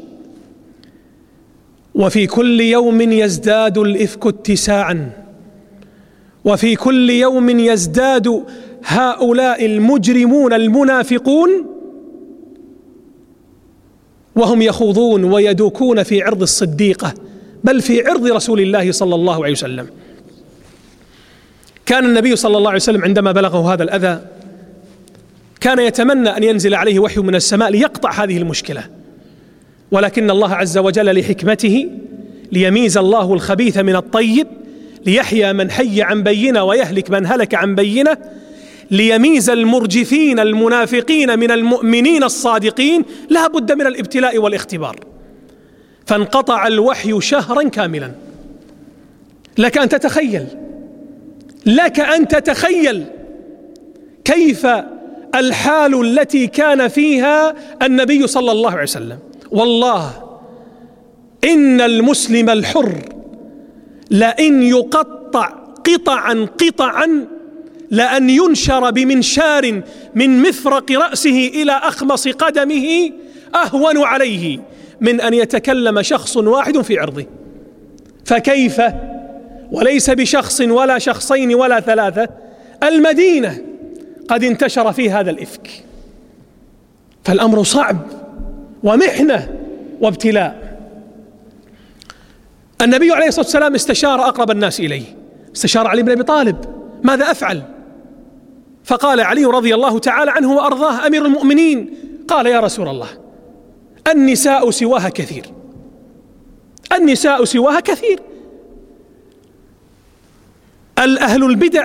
Speaker 2: وفي كل يوم يزداد الإفك اتساعا، وفي كل يوم يزداد هؤلاء المجرمون المنافقون وهم يخوضون ويدوكون في عرض الصديقة، بل في عرض رسول الله صلى الله عليه وسلم. كان النبي صلى الله عليه وسلم عندما بلغه هذا الأذى كان يتمنى أن ينزل عليه وحي من السماء ليقطع هذه المشكلة، ولكن الله عز وجل لحكمته ليميز الله الخبيث من الطيب، ليحيى من حي عن بينة ويهلك من هلك عن بينة، ليميز المرجفين المنافقين من المؤمنين الصادقين، لا بد من الابتلاء والاختبار. فانقطع الوحي شهرا كاملا. لك أن تتخيل كيف الحال التي كان فيها النبي صلى الله عليه وسلم. والله إن المسلم الحر لئن يقطع قطعا لأن ينشر بمنشار من مفرق رأسه إلى أخمص قدمه أهون عليه من أن يتكلم شخص واحد في عرضه. فكيف وليس بشخص ولا شخصين ولا ثلاثة، المدينة قد انتشر في هذا الإفك. فالأمر صعب ومحنة وابتلاء. النبي عليه الصلاة والسلام استشار أقرب الناس إليه، استشار علي بن أبي طالب: ماذا أفعل؟ فقال علي رضي الله تعالى عنه وأرضاه: أمير المؤمنين، قال: يا رسول الله، النساء سواها كثير، النساء سواها كثير. أهل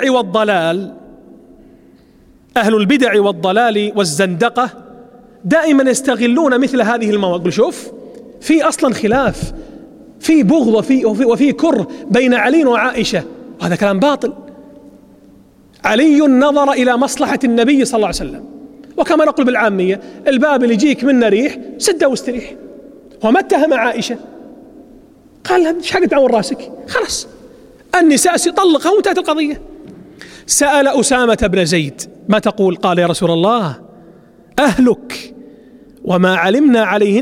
Speaker 2: البدع والضلال والزندقة دائما يستغلون مثل هذه المواقف. شوف، في أصلا خلاف، في بغض وفي كره بين علي وعائشة، وهذا كلام باطل. علي نظر إلى مصلحة النبي صلى الله عليه وسلم، وكما نقول بالعامية الباب اللي يجيك منه ريح سده واستريح. وما اتهم عائشة، قال لها ايش حق تعور راسك، خلاص النساء طلقها وانتهت القضية. سأل أسامة بن زيد ما تقول؟ قال يا رسول الله أهلك وما علمنا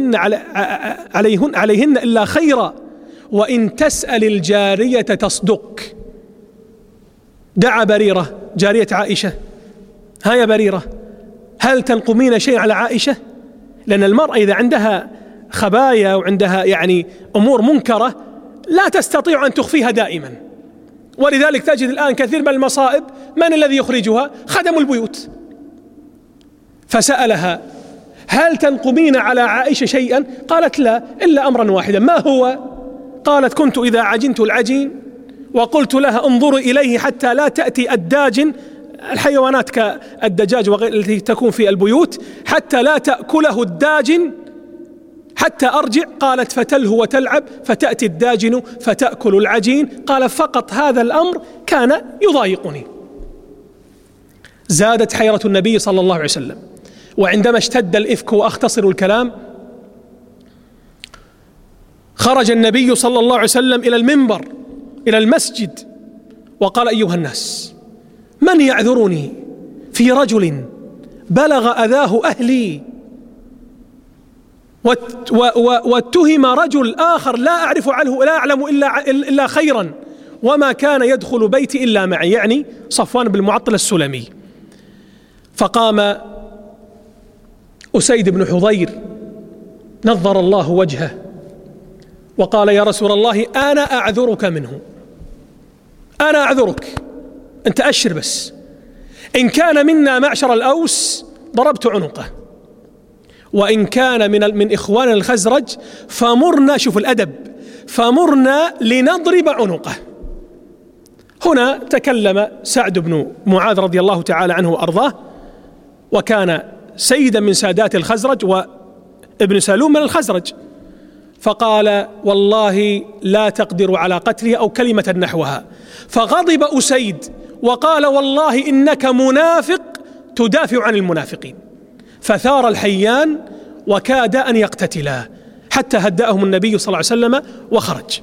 Speaker 2: عليهن إلا خيرا، وإن تسأل الجارية تصدق. دعا بريرة جارية عائشة، ها يا بريرة هل تنقمين شيء على عائشة؟ لأن المرأة إذا عندها خبايا وعندها يعني أمور منكرة لا تستطيع أن تخفيها دائما، ولذلك تجد الآن كثير من المصائب من الذي يخرجها؟ خدم البيوت. فسألها هل تنقمين على عائشة شيئا؟ قالت لا إلا أمرا واحدا. ما هو؟ قالت كنت إذا عجنت العجين وقلت لها انظري إليه حتى لا تأتي الداجن، الحيوانات كالدجاج التي تكون في البيوت، حتى لا تأكله الداجن حتى أرجع. قالت فتلهو وتلعب فتأتي الداجن فتأكل العجين. قال فقط هذا الأمر كان يضايقني. زادت حيرة النبي صلى الله عليه وسلم، وعندما اشتد الإفك وأختصر الكلام خرج النبي صلى الله عليه وسلم إلى المنبر إلى المسجد وقال أيها الناس من يعذرني في رجل بلغ أذاه أهلي واتهم رجل آخر لا أعرف عنه لا أعلم إلا خيرا وما كان يدخل بيتي إلا معي، يعني صفوان بن المعطل السلمي. فقام أسيد بن حضير نظر الله وجهه وقال يا رسول الله أنا أعذرك منه، أنا أعذرك، أنت أشر بس، إن كان منا معشر الأوس ضربت عنقه، وإن كان من إخوان الخزرج فمرنا، شوف الأدب، فمرنا لنضرب عنقه. هنا تكلم سعد بن معاذ رضي الله تعالى عنه وأرضاه، وكان سيدا من سادات الخزرج وابن سلوم من الخزرج، فقال والله لا تقدر على قتله أو كلمة نحوها. فغضب أسيد وقال والله إنك منافق تدافع عن المنافقين. فثار الحيان وكاد أن يقتتلا حتى هدأهم النبي صلى الله عليه وسلم وخرج.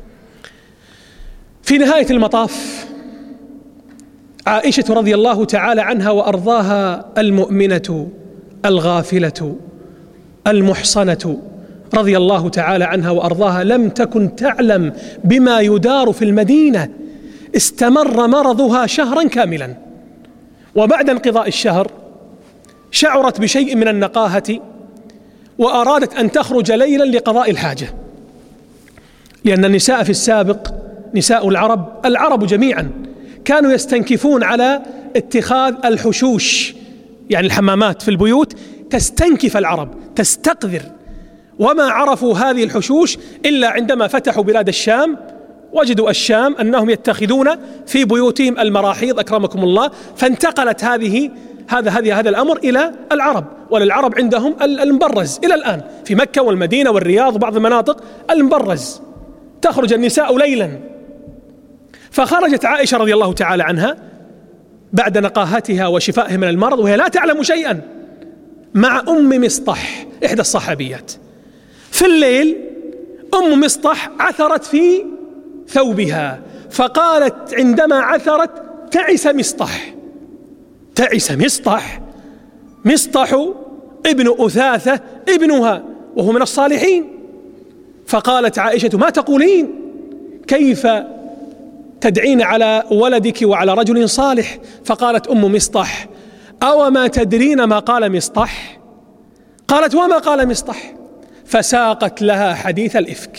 Speaker 2: في نهاية المطاف عائشة رضي الله تعالى عنها وأرضاها المؤمنة الغافلة المحصنة رضي الله تعالى عنها وأرضاها لم تكن تعلم بما يدار في المدينة. استمر مرضها شهرا كاملا، وبعد انقضاء الشهر شعرت بشيء من النقاهة وأرادت أن تخرج ليلا لقضاء الحاجة، لأن النساء في السابق نساء العرب جميعا كانوا يستنكفون على اتخاذ الحشوش، يعني الحمامات في البيوت تستنكف العرب تستقذر، وما عرفوا هذه الحشوش إلا عندما فتحوا بلاد الشام، وجدوا الشام أنهم يتخذون في بيوتهم المراحيض أكرمكم الله، فانتقلت هذا الأمر إلى العرب، وللعرب عندهم المبرز إلى الآن في مكة والمدينة والرياض وبعض المناطق المبرز، تخرج النساء ليلا. فخرجت عائشة رضي الله تعالى عنها بعد نقاهتها وشفائها من المرض وهي لا تعلم شيئا مع أم مصطح إحدى الصحابيات. في الليل أم مصطح عثرت في ثوبها، فقالت عندما عثرت تعس مصطح، تعس مصطح ابن أثاثة ابنها وهو من الصالحين. فقالت عائشة ما تقولين؟ كيف تدعين على ولدك وعلى رجل صالح؟ فقالت أم مصطح أو ما تدرين ما قال مصطح؟ قالت وما قال مصطح؟ فساقت لها حديث الإفك.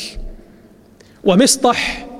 Speaker 2: ومصطح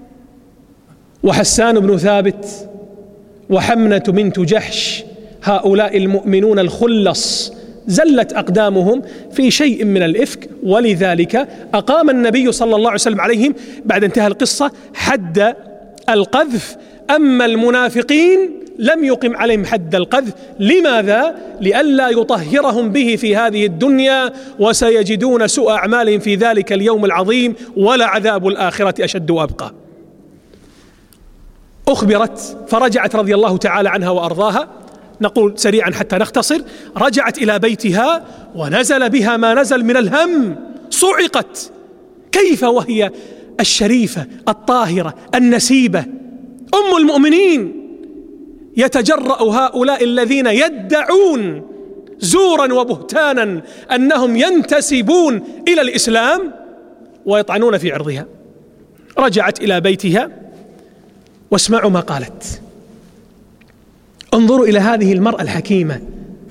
Speaker 2: وحسان بن ثابت وحمنة بنت جحش هؤلاء المؤمنون الخلص زلت أقدامهم في شيء من الإفك، ولذلك أقام النبي صلى الله عليه وسلم عليهم بعد انتهاء القصة حد القذف. أما المنافقين لم يقم عليهم حد القذف. لماذا؟ لئلا يطهرهم به في هذه الدنيا، وسيجدون سوء أعمالهم في ذلك اليوم العظيم، ولعذاب الآخرة أشد وأبقى. أخبرت فرجعت رضي الله تعالى عنها وأرضاها. نقول سريعا حتى نختصر: رجعت إلى بيتها ونزل بها ما نزل من الهم، صعقت. كيف وهي الشريفة الطاهرة النسيبة أم المؤمنين يتجرأ هؤلاء الذين يدعون زورا وبهتانا أنهم ينتسبون إلى الإسلام ويطعنون في عرضها؟ رجعت إلى بيتها، واسمعوا ما قالت. انظروا إلى هذه المرأة الحكيمة،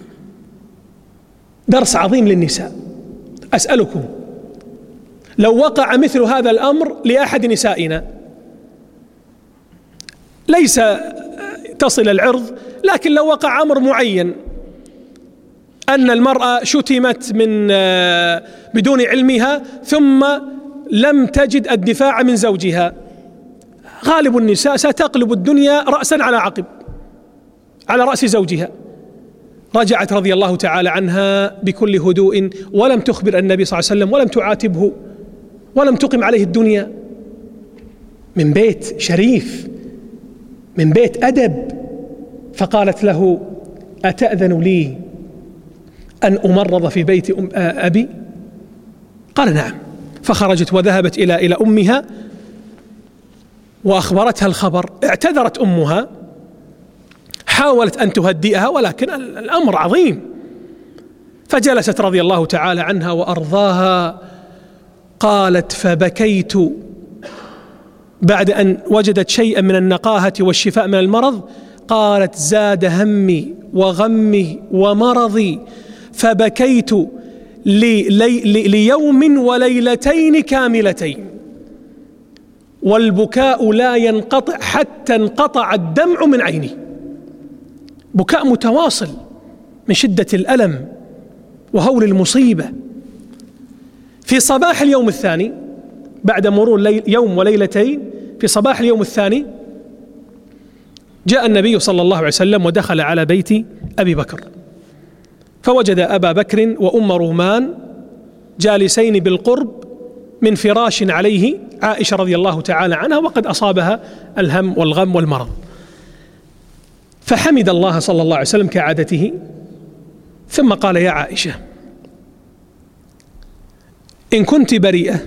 Speaker 2: درس عظيم للنساء. أسألكم، لو وقع مثل هذا الأمر لأحد نسائنا، ليس تصل العرض، لكن لو وقع أمر معين أن المرأة شتمت من بدون علمها ثم لم تجد الدفاع من زوجها، غالب النساء ستقلب الدنيا رأسا على عقب على رأس زوجها. رجعت رضي الله تعالى عنها بكل هدوء، ولم تخبر النبي صلى الله عليه وسلم، ولم تعاتبه، ولم تقم عليه الدنيا، من بيت شريف، من بيت أدب. فقالت له: أتأذن لي أن أمرض في بيت أبي؟ قال: نعم. فخرجت وذهبت إلى أمها وأخبرتها الخبر. اعتذرت أمها، حاولت أن تهدئها، ولكن الأمر عظيم. فجلست رضي الله تعالى عنها وأرضاها. قالت: فبكيت بعد أن وجدت شيئا من النقاهة والشفاء من المرض. قالت: زاد همي وغمي ومرضي، فبكيت ليوم وليلتين كاملتين، والبكاء لا ينقطع حتى انقطع الدمع من عيني. بكاء متواصل من شدة الألم وهول المصيبة. في صباح اليوم الثاني، بعد مرور يوم وليلتين، في صباح اليوم الثاني جاء النبي صلى الله عليه وسلم ودخل على بيت أبي بكر، فوجد أبا بكر وأم رومان جالسين بالقرب من فراش عليه عائشة رضي الله تعالى عنها، وقد أصابها الهم والغم والمرض. فحمد الله صلى الله عليه وسلم كعادته، ثم قال: يا عائشة، إن كنت بريئة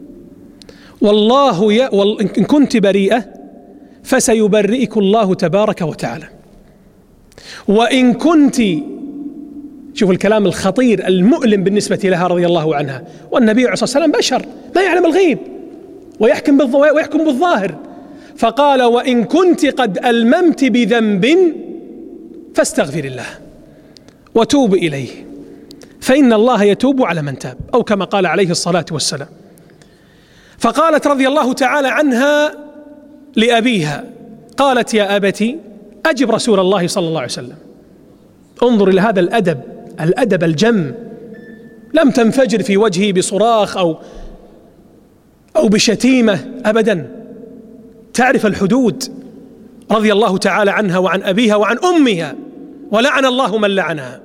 Speaker 2: إن كنت بريئة فسيبرئك الله تبارك وتعالى، وإن كنت، شوف الكلام الخطير المؤلم بالنسبة لها رضي الله عنها، والنبي عليه الصلاة والسلام بشر لا يعلم الغيب ويحكم بالظاهر. فقال: وإن كنت قد ألممت بذنب فاستغفر الله وتوب إليه، فإن الله يتوب على من تاب، أو كما قال عليه الصلاة والسلام. فقالت رضي الله تعالى عنها لأبيها، قالت: يا أبتي أجب رسول الله صلى الله عليه وسلم. انظر إلى هذا الأدب الجم، لم تنفجر في وجهه بصراخ أو بشتيمة أبدا، تعرف الحدود رضي الله تعالى عنها وعن أبيها وعن أمها، ولعن الله من لعنها.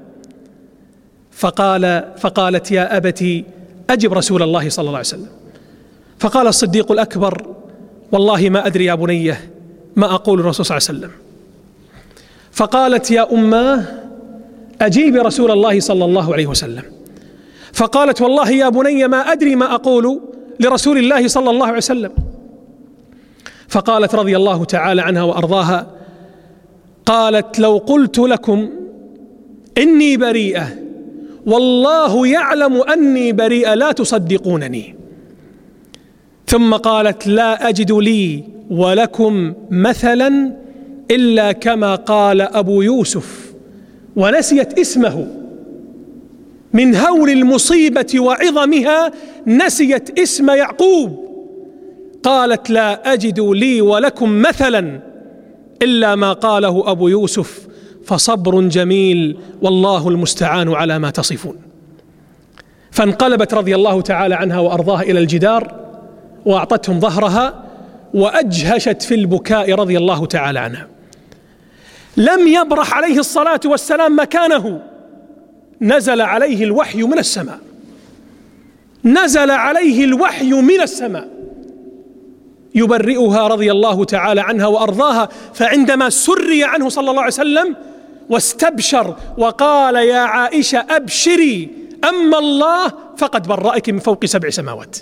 Speaker 2: فقالت: يا أبتي أجب رسول الله صلى الله عليه وسلم. فقال الصديق الأكبر: والله ما أدري يا بنية ما أقول الرسول صلى الله عليه وسلم. فقالت: يا أماه أجيب رسول الله صلى الله عليه وسلم. فقالت: والله يا بني ما أدري ما أقول لرسول الله صلى الله عليه وسلم. فقالت رضي الله تعالى عنها وأرضاها، قالت: لو قلت لكم إني بريئة والله يعلم أني بريئة لا تصدقونني. ثم قالت: لا أجد لي ولكم مثلا إلا كما قال أبو يوسف، ونسيت اسمه من هول المصيبة وعظمها، نسيت اسم يعقوب. قالت: لا أجد لي ولكم مثلا إلا ما قاله أبو يوسف، فصبر جميل والله المستعان على ما تصفون. فانقلبت رضي الله تعالى عنها وأرضاها إلى الجدار وأعطتهم ظهرها وأجهشت في البكاء رضي الله تعالى عنها. لم يبرح عليه الصلاة والسلام مكانه، نزل عليه الوحي من السماء، نزل عليه الوحي من السماء. يبرئها رضي الله تعالى عنها وأرضاها. فعندما سري عنه صلى الله عليه وسلم واستبشر وقال يا عائشة أبشري أما الله فقد برأك من فوق 7 سماوات.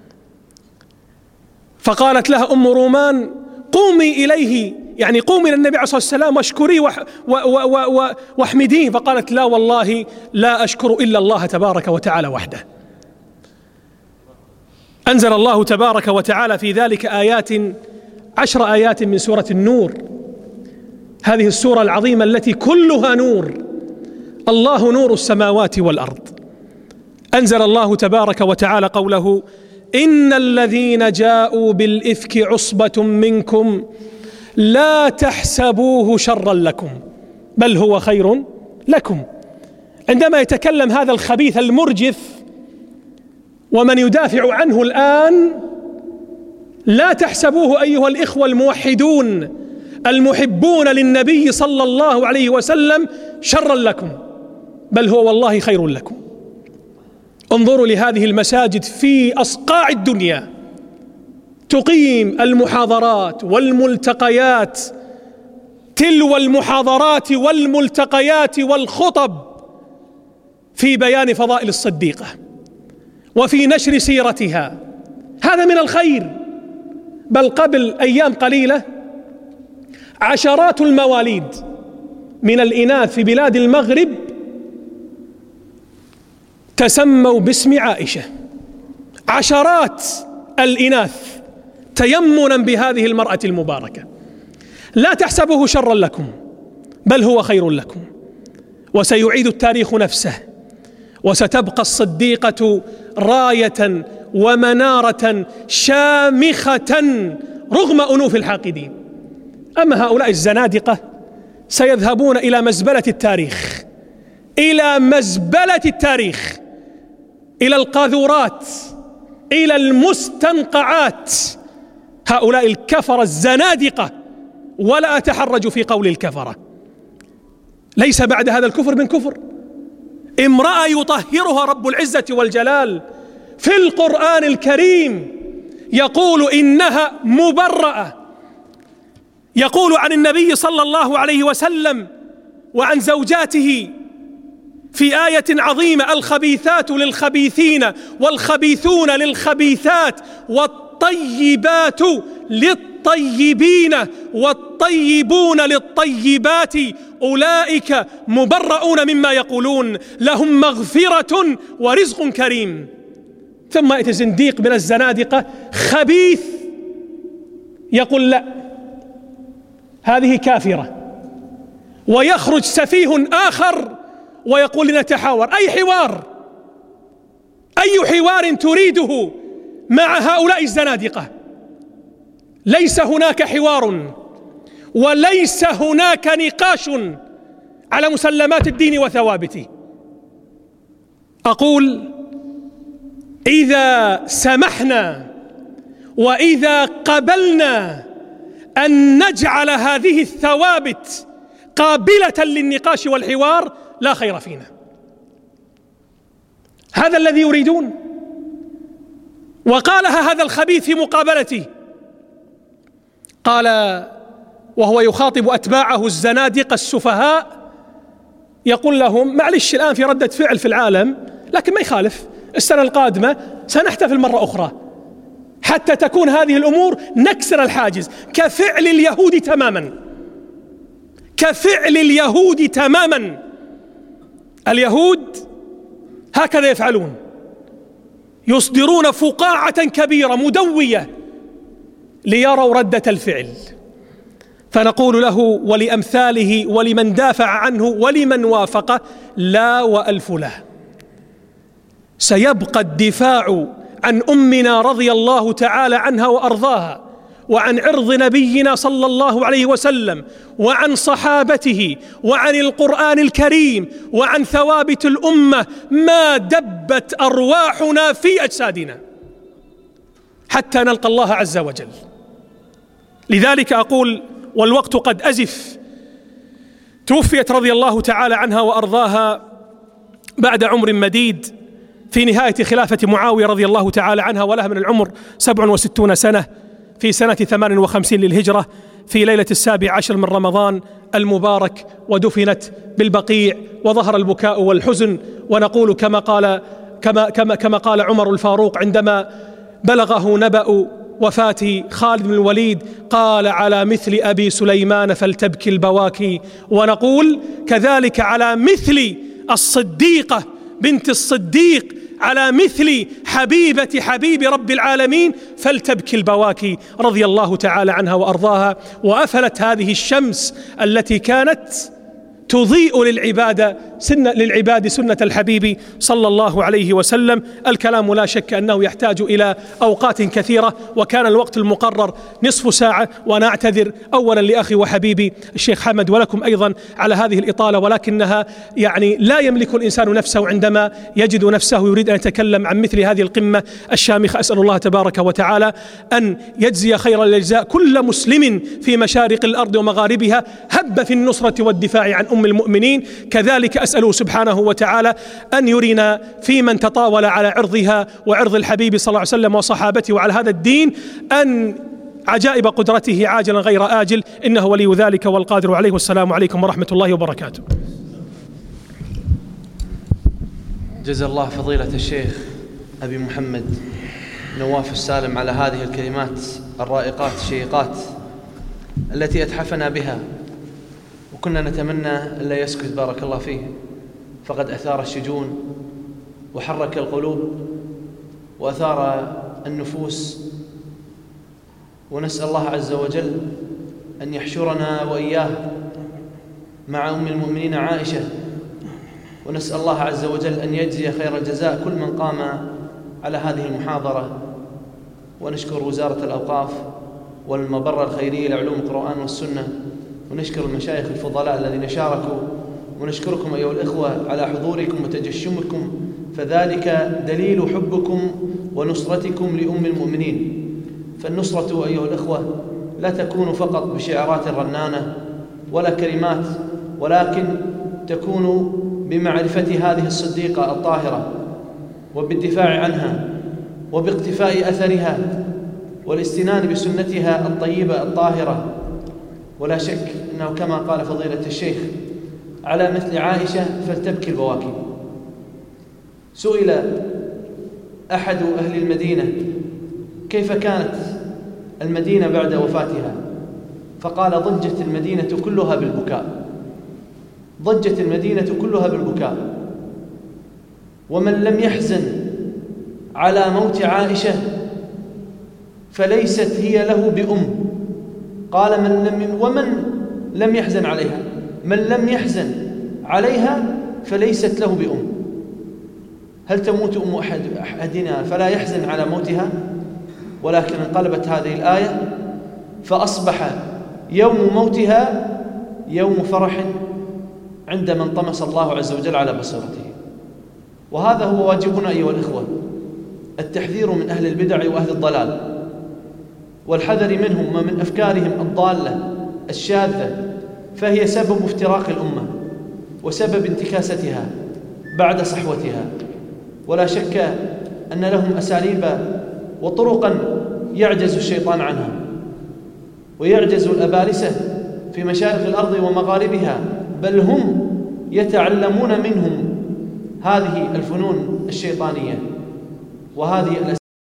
Speaker 2: فقالت لها أم رومان قومي إليه، يعني قومي إلى النبي عليه الصلاة والسلام واشكريه واحمديه. فقالت لا والله لا أشكر إلا الله تبارك وتعالى وحده. أنزل الله تبارك وتعالى في ذلك 10 آيات من سورة النور، هذه السورة العظيمة التي كلها نور، الله نور السماوات والأرض. أنزل الله تبارك وتعالى قوله إن الذين جاءوا بالإفك عصبة منكم لا تحسبوه شرا لكم بل هو خير لكم. عندما يتكلم هذا الخبيث المرجف ومن يدافع عنه الآن، لا تحسبوه أيها الإخوة الموحدون المحبون للنبي صلى الله عليه وسلم شرا لكم بل هو والله خير لكم. انظروا لهذه المساجد في أصقاع الدنيا تقيم المحاضرات والملتقيات، تلو المحاضرات والملتقيات والخطب في بيان فضائل الصديقة وفي نشر سيرتها، هذا من الخير. بل قبل أيام قليلة عشرات المواليد من الإناث في بلاد المغرب تسموا باسم عائشة، عشرات الإناث تيمنا بهذه المرأة المباركة. لا تحسبوه شرا لكم بل هو خير لكم، وسيعيد التاريخ نفسه، وستبقى الصديقة راية ومنارة شامخة رغم أنوف الحاقدين. أما هؤلاء الزنادقة سيذهبون إلى مزبلة التاريخ، إلى مزبلة التاريخ، إلى القاذورات، إلى المستنقعات. هؤلاء الكفرة الزنادقة، ولا أتحرج في قول الكفرة، ليس بعد هذا الكفر من كفر. امرأة يطهرها رب العزة والجلال في القرآن الكريم يقول إنها مبرأة، يقول عن النبي صلى الله عليه وسلم وعن زوجاته في آية عظيمة الخبيثات للخبيثين والخبيثون للخبيثات والطيبات للطيبين والطيبون للطيبات أولئك مبرؤون مما يقولون لهم مغفرة ورزق كريم. ثم يأتي زنديق من الزنادقة خبيث يقول لا هذه كافرة، ويخرج سفيه آخر ويقول لنتحاور. أي حوار؟ أي حوار تريده مع هؤلاء الزنادقة؟ ليس هناك حوار وليس هناك نقاش على مسلمات الدين وثوابته. أقول إذا سمحنا وإذا قبلنا أن نجعل هذه الثوابت قابلة للنقاش والحوار لا خير فينا. هذا الذي يريدون، وقالها هذا الخبيث في مقابلته، قال وهو يخاطب أتباعه الزنادقة السفهاء، يقول لهم معلش الآن في ردة فعل في العالم، لكن ما يخالف السنة القادمة سنحتفل مرة أخرى حتى تكون هذه الأمور نكسر الحاجز، كفعل اليهود تماما، كفعل اليهود تماما. اليهود هكذا يفعلون، يصدرون فقاعة كبيرة مدوية ليروا ردة الفعل. فنقول له ولأمثاله ولمن دافع عنه ولمن وافقه لا وألف له. سيبقى الدفاع عن أمنا رضي الله تعالى عنها وأرضاها، وعن عرض نبينا صلى الله عليه وسلم، وعن صحابته، وعن القرآن الكريم، وعن ثوابت الأمة، ما دبت أرواحنا في أجسادنا حتى نلقى الله عز وجل. لذلك أقول والوقت قد أزف، توفيت رضي الله تعالى عنها وأرضاها بعد عمر مديد في نهاية خلافة معاوية رضي الله تعالى عنها، ولها من العمر 67 سنة، في سنة 58 للهجرة في ليلة 17 من رمضان المبارك، ودفنت بالبقيع، وظهر البكاء والحزن. ونقول كما قال عمر الفاروق عندما بلغه نبأ وفاة خالد بن الوليد، قال: على مثل أبي سليمان فلتبكي البواكي. ونقول كذلك على مثل الصديقة بنت الصديق، على مثل حبيبة حبيب رب العالمين فلتبكي البواكي، رضي الله تعالى عنها وأرضاها. وأفلت هذه الشمس التي كانت تضيء للعباد سنة الحبيب صلى الله عليه وسلم. الكلام لا شك أنه يحتاج إلى أوقات كثيرة، وكان الوقت المقرر نصف ساعة، وأنا أعتذر أولا لأخي وحبيبي الشيخ حمد ولكم أيضا على هذه الإطالة، ولكنها لا يملك الإنسان نفسه عندما يجد نفسه يريد أن يتكلم عن مثل هذه القمة الشامخة. أسأل الله تبارك وتعالى أن يجزي خير الجزاء كل مسلم في مشارق الأرض ومغاربها هب في النصرة والدفاع عن أم المؤمنين. كذلك أسأله سبحانه وتعالى أن يرينا في من تطاول على عرضها وعرض الحبيب صلى الله عليه وسلم وصحابته وعلى هذا الدين أن عجائب قدرته عاجلا غير آجل، إنه ولي ذلك والقادر عليه. والسلام عليكم ورحمة الله وبركاته.
Speaker 1: جزا الله فضيلة الشيخ أبي محمد نواف السالم على هذه الكلمات الرائقات الشيقات التي أتحفنا بها، وكنا نتمنى ألا يسكت بارك الله فيه، فقد أثار الشجون وحرك القلوب وأثار النفوس، ونسأل الله عز وجل أن يحشرنا وإياه مع أم المؤمنين عائشة، ونسأل الله عز وجل أن يجزي خير الجزاء كل من قام على هذه المحاضرة. ونشكر وزارة الأوقاف والمبرة الخيرية لعلوم القرآن والسنة، ونشكر المشايخ الفضلاء الذين شاركوا، ونشكركم أيها الإخوة على حضوركم وتجشمكم، فذلك دليل حبكم ونصرتكم لأم المؤمنين. فالنصرة أيها الإخوة لا تكون فقط بشعارات رنانة ولا كلمات، ولكن تكون بمعرفة هذه الصديقة الطاهرة وبالدفاع عنها وباقتفاء أثرها والاستنان بسنتها الطيبة الطاهرة. ولا شك أنه كما قال فضيلة الشيخ على مثل عائشة فلتبكي البواكي. سئل أحد أهل المدينة كيف كانت المدينة بعد وفاتها، فقال: ضجت المدينة كلها بالبكاء، ضجت المدينة كلها بالبكاء، ومن لم يحزن على موت عائشة فليست هي له بأم. قال: ومن لم يحزن عليها، من لم يحزن عليها فليست له بأم. هل تموت أم أحدنا فلا يحزن على موتها؟ ولكن انقلبت هذه الآية فأصبح يوم موتها يوم فرح عندما انطمس الله عز وجل على بصيرته. وهذا هو واجبنا أيها الإخوة، التحذير من أهل البدع وأهل الضلال، والحذر منهم ومن أفكارهم الضالة الشاذة، فهي سبب افتراق الأمة وسبب انتكاستها بعد صحوتها. ولا شك أن لهم أساليب وطرقا يعجز الشيطان عنها، ويعجز الأبالسة في مشارق الأرض ومغاربها، بل هم يتعلمون منهم هذه الفنون الشيطانية وهذه